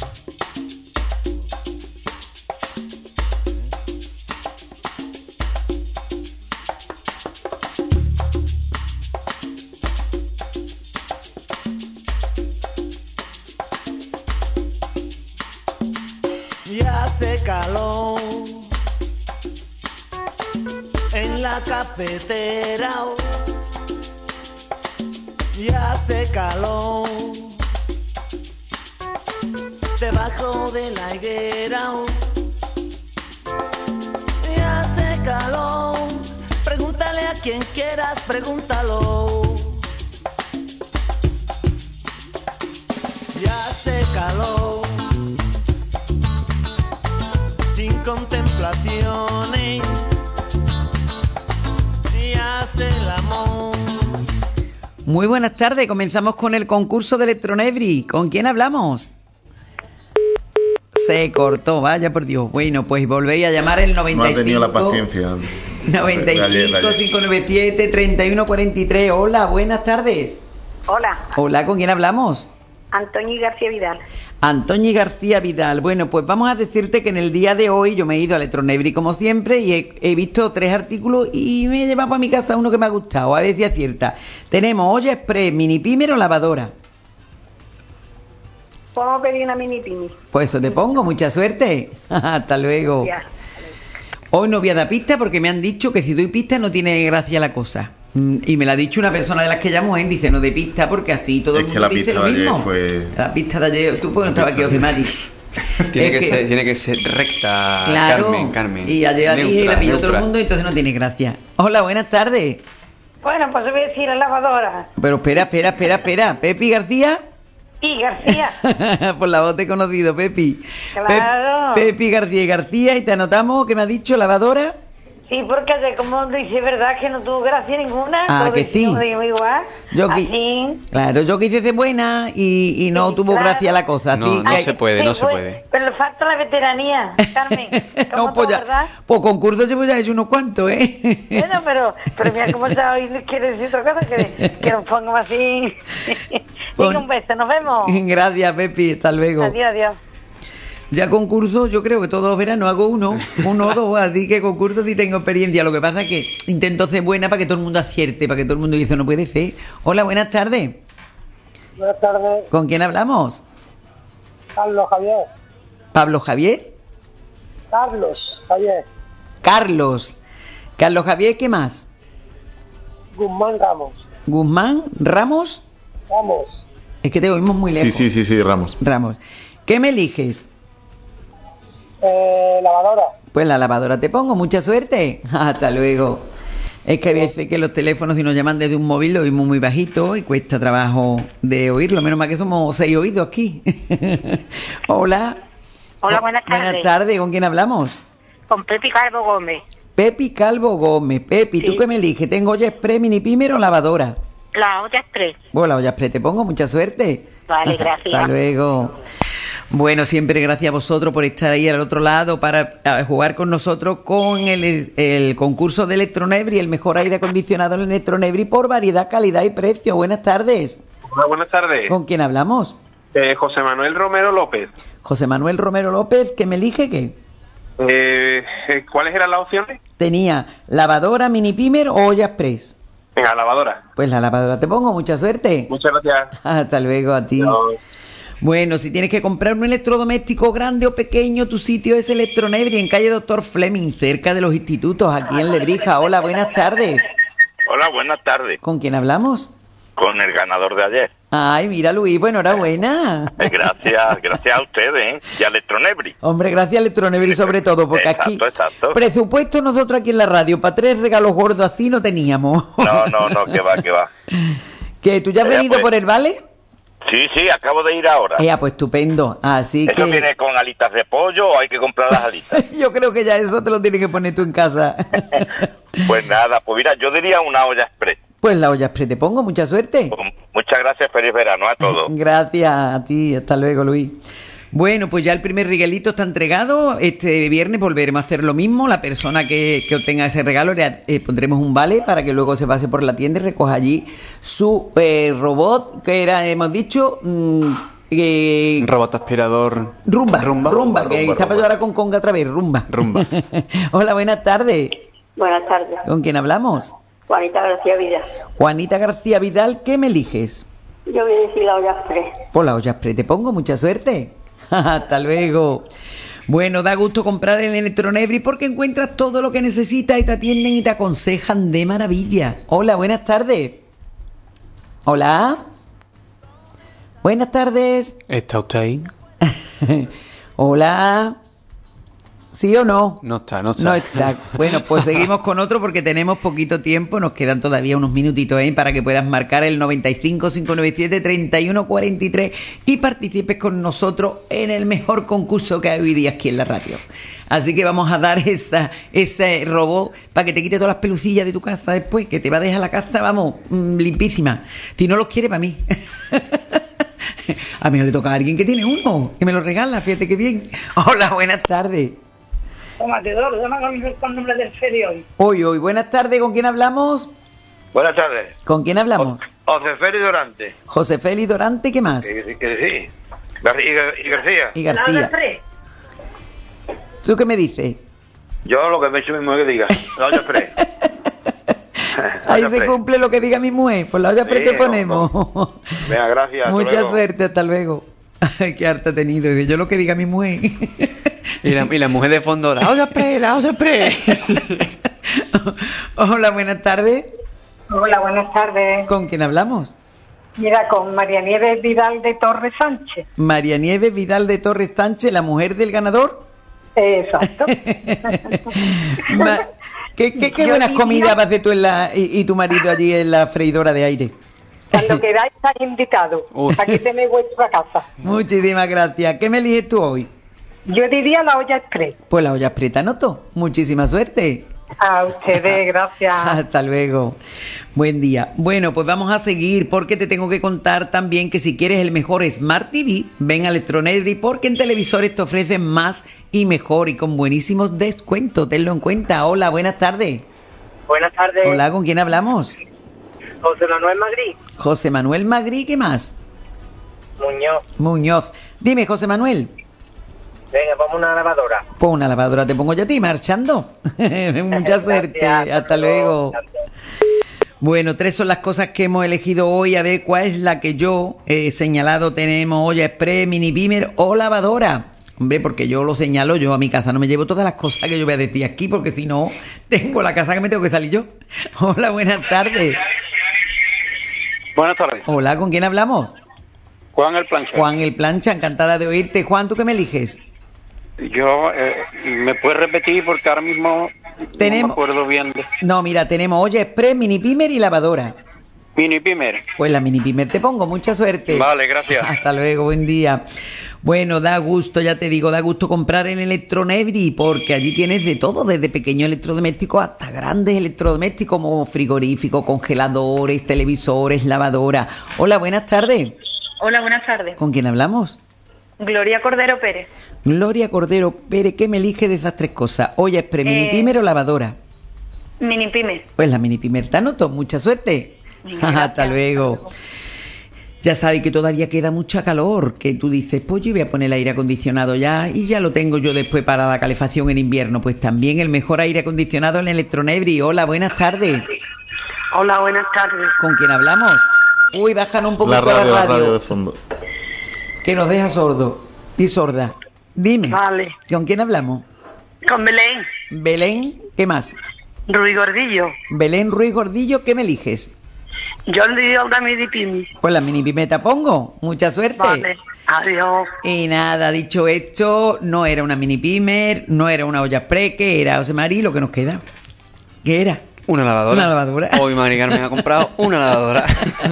Ya hace calor la cafetera y hace calor debajo de la higuera y hace calor. Pregúntale a quien quieras, pregúntalo. Y hace calor sin contemplaciones y hace el amor. Muy buenas tardes, comenzamos con el concurso de Electronebri. ¿Con quién hablamos? Se cortó, vaya por Dios. Bueno, pues volvéis a llamar el noventa y cinco. No ha tenido la paciencia. noventa y cinco, cinco nueve siete, treinta y uno cuarenta y tres. Hola, buenas tardes. Hola. Hola, ¿con quién hablamos? Antonio García Vidal. Antonio García Vidal. Bueno, pues vamos a decirte que en el día de hoy yo me he ido a Electronebri como siempre y he, he visto tres artículos y me he llevado para mi casa uno que me ha gustado, a ver si acierta. Tenemos olla express, mini pimer o lavadora. Podemos pedir una mini pini. Pues eso te pongo, mucha suerte. Hasta luego. Ya. Hoy no voy a dar pista porque me han dicho que si doy pista no tiene gracia la cosa. Mm, Y me la ha dicho una persona de las que llamo, ¿eh? Dice, no de pista porque así todo Es el que mundo la dice pista lo de ayer mismo. fue- La pista de ayer, tú pues no estabas aquí, pista de José Mari. Tiene Es que, que- ser, tiene que ser recta, Claro. Carmen, Carmen. Y ayer la dije y la Neutra, pilló todo el neutra. mundo y entonces no tiene gracia. Hola, buenas tardes. Bueno, pues voy a decir la lavadora. Pero espera, espera, espera, espera. ¿Pepi García? Y García. Por la voz te he conocido, Pepi. Claro. Pe- Pepi García y García, y te anotamos que me ha dicho lavadora. Sí, porque ayer, como dice, verdad que no tuvo gracia ninguna. Ah, Todo que decimos sí. de igual. Yo qui- Así. Claro, yo quise ser buena y, y no Sí, tuvo claro. gracia la cosa. Así No, no que- se puede, no se pues, puede. Pero le falta la veteranía, Carmen. ¿Cómo No, pues todo, ya, verdad? pues concursos hemos ya hecho unos cuantos, ¿eh? Bueno, pero, pero mira cómo está hoy, quiere decir otra cosa, que, que nos pongamos así. Pon- Venga, un beso, nos vemos. Gracias, Pepi, hasta luego. Adiós, adiós. Ya concurso, yo creo que todos los veranos hago uno, uno o dos, así que concurso sí tengo experiencia. Lo que pasa es que intento ser buena para que todo el mundo acierte, para que todo el mundo dice, no puede ser. Hola, buenas tardes. Buenas tardes, ¿Con quién hablamos? Carlos Javier. ¿Pablo Javier? Carlos Javier. Carlos. Carlos Javier, ¿qué más? Guzmán Ramos. Guzmán, Ramos. Ramos. Es que te oímos muy lejos. Sí, sí, sí, sí, Ramos. Ramos. ¿Qué me eliges? Eh, lavadora. Pues la lavadora te pongo, mucha suerte. Hasta luego. Es que hay veces que los teléfonos, si nos llaman desde un móvil, lo oímos muy bajito y cuesta trabajo de oírlo. Menos mal que somos seis oídos aquí. Hola. Hola, buenas tardes. Buenas tardes. ¿Con quién hablamos? Con Pepi Calvo Gómez. Pepi Calvo Gómez. Pepi, ¿tú Sí. qué me eliges? ¿Tengo olla express, mini pimer o lavadora? La olla express. Bueno, la olla express te pongo, mucha suerte. Vale, gracias. Hasta luego. Bueno, siempre gracias a vosotros por estar ahí al otro lado para a, jugar con nosotros con el, el concurso de Electronebri, el mejor aire acondicionado en Electronebri por variedad, calidad y precio. Buenas tardes. Hola, buenas tardes. ¿Con quién hablamos? Eh, José Manuel Romero López. José Manuel Romero López, ¿que me elige qué? Eh, eh, ¿Cuáles eran las opciones? Tenía lavadora, mini pimer o olla express. Venga, lavadora. Pues la lavadora te pongo, mucha suerte. Muchas gracias. Hasta luego a ti. Chao. Bueno, si tienes que comprar un electrodoméstico grande o pequeño, tu sitio es Electronebri en calle Doctor Fleming, cerca de los institutos, aquí en Lebrija. Hola, buenas tardes. Hola, buenas tardes. ¿Con quién hablamos? Con el ganador de ayer. Ay, mira, Luis, pues enhorabuena. Eh, Gracias, gracias a ustedes, ¿eh? Y a Electronebri. Hombre, gracias a Electronebri sobre todo, porque Exacto, aquí exacto. presupuesto nosotros aquí en la radio para tres regalos gordos así no teníamos. No, no, no, que va, que va. ¿Que tú ya has Ya, venido pues. por el vale? Sí, sí, acabo de ir ahora. Ya, pues estupendo. Así ¿Eso que viene con alitas de pollo o hay que comprar las alitas? yo creo que ya eso te lo tienes que poner tú en casa. Pues nada, pues mira, yo diría una olla express. Pues la olla express te pongo, mucha suerte. Pues muchas gracias, feliz verano a todos. Gracias a ti, hasta luego, Luis. Bueno, pues ya el primer regalito está entregado. Este viernes volveremos a hacer lo mismo. La persona que, que obtenga ese regalo le eh, pondremos un vale para que luego se pase por la tienda y recoja allí su eh, robot, que era, hemos dicho, mm, eh, Robot aspirador. rumba, Rumba. rumba, que rumba, está para rumba. llorar con conga otra vez, rumba. Rumba. Hola, buenas tardes. Buenas tardes. ¿Con quién hablamos? Juanita García Vidal. Juanita García Vidal, ¿qué me eliges? Yo voy a decir la olla express. Por la olla express te pongo, mucha suerte. Hasta luego. Bueno, da gusto comprar en Electronebri porque encuentras todo lo que necesitas y te atienden y te aconsejan de maravilla. Hola, buenas tardes. Hola. Buenas tardes. ¿Está usted ahí? Hola. ¿Sí o no? No está, no está. No está. Bueno, pues seguimos con otro porque tenemos poquito tiempo. Nos quedan todavía unos minutitos ¿eh? para que puedas marcar el noventa y cinco, cinco noventa y siete, treinta y uno cuarenta y tres y participes con nosotros en el mejor concurso que hay hoy día aquí en la radio. Así que vamos a dar esa ese robot para que te quite todas las pelucillas de tu casa después, que te va a dejar la casa, vamos, limpísima. Si no los quiere, para mí. A mí le toca a alguien que tiene uno, que me lo regala, fíjate qué bien. Hola, buenas tardes. Toma, Teodoro, llama con el nombre del Feli hoy. Hoy, hoy, buenas tardes, ¿con quién hablamos? Buenas tardes. ¿Con quién hablamos? José Félix Dorante. José Félix Dorante, ¿qué más? Que, que, que sí. Gar- y, Gar- y García. Y García. ¿Tú qué me dices? Yo lo que me he hecho mi mujer que diga. La olla express. Ahí se cumple lo que diga mi mujer. Por la olla express Sí, te ponemos. Venga, gracias. hasta Mucha luego. suerte, hasta luego. Ay, qué harta he tenido. Yo lo que diga mi mujer. Y la, y la mujer de fondo, la olla express, la olla express. Hola, buenas tardes. Hola, buenas tardes. ¿Con quién hablamos? Mira, con María Nieves Vidal de Torres Sánchez. María Nieves Vidal de Torres Sánchez, la mujer del ganador. Exacto. Ma- ¿Qué, qué, qué Yo buenas diría- comidas haces tú en la, y, y tu marido allí en la freidora de aire? Cuando queráis estar invitados. Uy. Aquí tenéis vuestra casa. Muchísimas gracias. ¿Qué me eliges tú hoy? Yo diría la olla express. Pues la olla express, Noto. Muchísima suerte. A ustedes, gracias. Hasta luego. Buen día. Bueno, pues vamos a seguir porque te tengo que contar también que si quieres el mejor Smart T V, ven a Electronedri porque en televisores te ofrecen más y mejor y con buenísimos descuentos. Tenlo en cuenta. Hola, buenas tardes. Buenas tardes. Hola, ¿con quién hablamos? José Manuel Magri. José Manuel Magri, ¿qué más? Muñoz. Muñoz. Dime, José Manuel. Venga, vamos a una lavadora. Pues una lavadora te pongo yo a ti, marchando. Mucha suerte. Gracias, Hasta luego. Bueno, tres son las cosas que hemos elegido hoy. A ver cuál es la que yo he señalado. Tenemos olla express, mini pimer o lavadora. Hombre, porque yo lo señalo yo a mi casa. No me llevo todas las cosas que yo voy a decir aquí, porque si no, tengo la casa que me tengo que salir yo. Hola, buenas tardes. Buenas tardes. Hola, ¿con quién hablamos? Juan el Plancha. Juan el Plancha, encantada de oírte. Juan, ¿tú qué me eliges? Yo, eh, ¿me puedes repetir? Porque ahora mismo Tenemos- no me acuerdo bien de... No, mira, tenemos olla express, mini pimer y lavadora. Mini Pimer. Pues la mini pimer te pongo, mucha suerte. Vale, gracias. Hasta luego, buen día. Bueno, da gusto, ya te digo, da gusto comprar en Electronebri porque allí tienes de todo, desde pequeños electrodomésticos hasta grandes electrodomésticos como frigoríficos, congeladores, televisores, lavadora. Hola, buenas tardes. Hola, buenas tardes. ¿Con quién hablamos? Gloria Cordero Pérez. Gloria Cordero Pérez, ¿qué me elige de esas tres cosas? ¿Olla express, mini Eh, pimer o lavadora? Mini Pyme. Pues la mini pimer te anoto, mucha suerte. Venga, Hasta luego. Ya sabes que todavía queda mucha calor, que tú dices, pues yo voy a poner el aire acondicionado ya y ya lo tengo yo después para la calefacción en invierno. Pues también el mejor aire acondicionado en Electronebri. Hola, buenas tardes. Hola, buenas tardes. ¿Con quién hablamos? Uy, bajan un poquito La radio, la la radio, radio de fondo. que nos deja sordo y sorda. Dime, Vale. ¿con quién hablamos? Con Belén. Belén, ¿qué más? Ruiz Gordillo. Belén Ruiz Gordillo, ¿qué me eliges? Yo le digo una mini pimi. Pues la mini pimeta pongo. Mucha suerte. Vale. Adiós. Y nada, dicho esto, no era una mini pimer, no era una olla express, ¿qué era, José Mari? Lo que nos queda. ¿Qué era? Una lavadora. Una lavadora. Hoy Mari Carmen ha comprado una lavadora.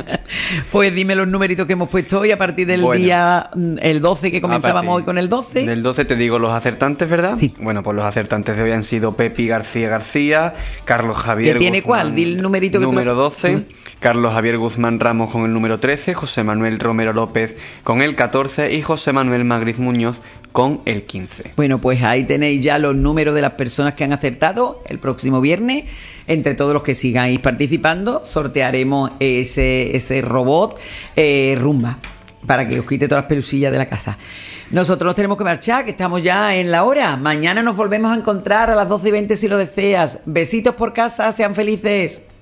Pues dime los numeritos que hemos puesto hoy a partir del Bueno. día mm, el doce que comenzábamos A partir hoy con el doce. Del doce te digo los acertantes, ¿verdad? Sí. Bueno, pues los acertantes de hoy han sido Pepi García García, Carlos Javier ¿Que tiene Guzmán, cuál? Di el numerito que tú- número doce, Carlos Javier Guzmán Ramos con el número trece, José Manuel Romero López con el catorce y José Manuel Magriz Muñoz con el quince. Bueno, pues ahí tenéis ya los números de las personas que han acertado. El próximo viernes, entre todos los que sigáis participando, sortearemos ese, ese robot eh, Rumba para que os quite todas las pelusillas de la casa. Nosotros nos tenemos que marchar, que estamos ya en la hora. Mañana nos volvemos a encontrar a las doce y veinte si lo deseas. Besitos por casa, sean felices.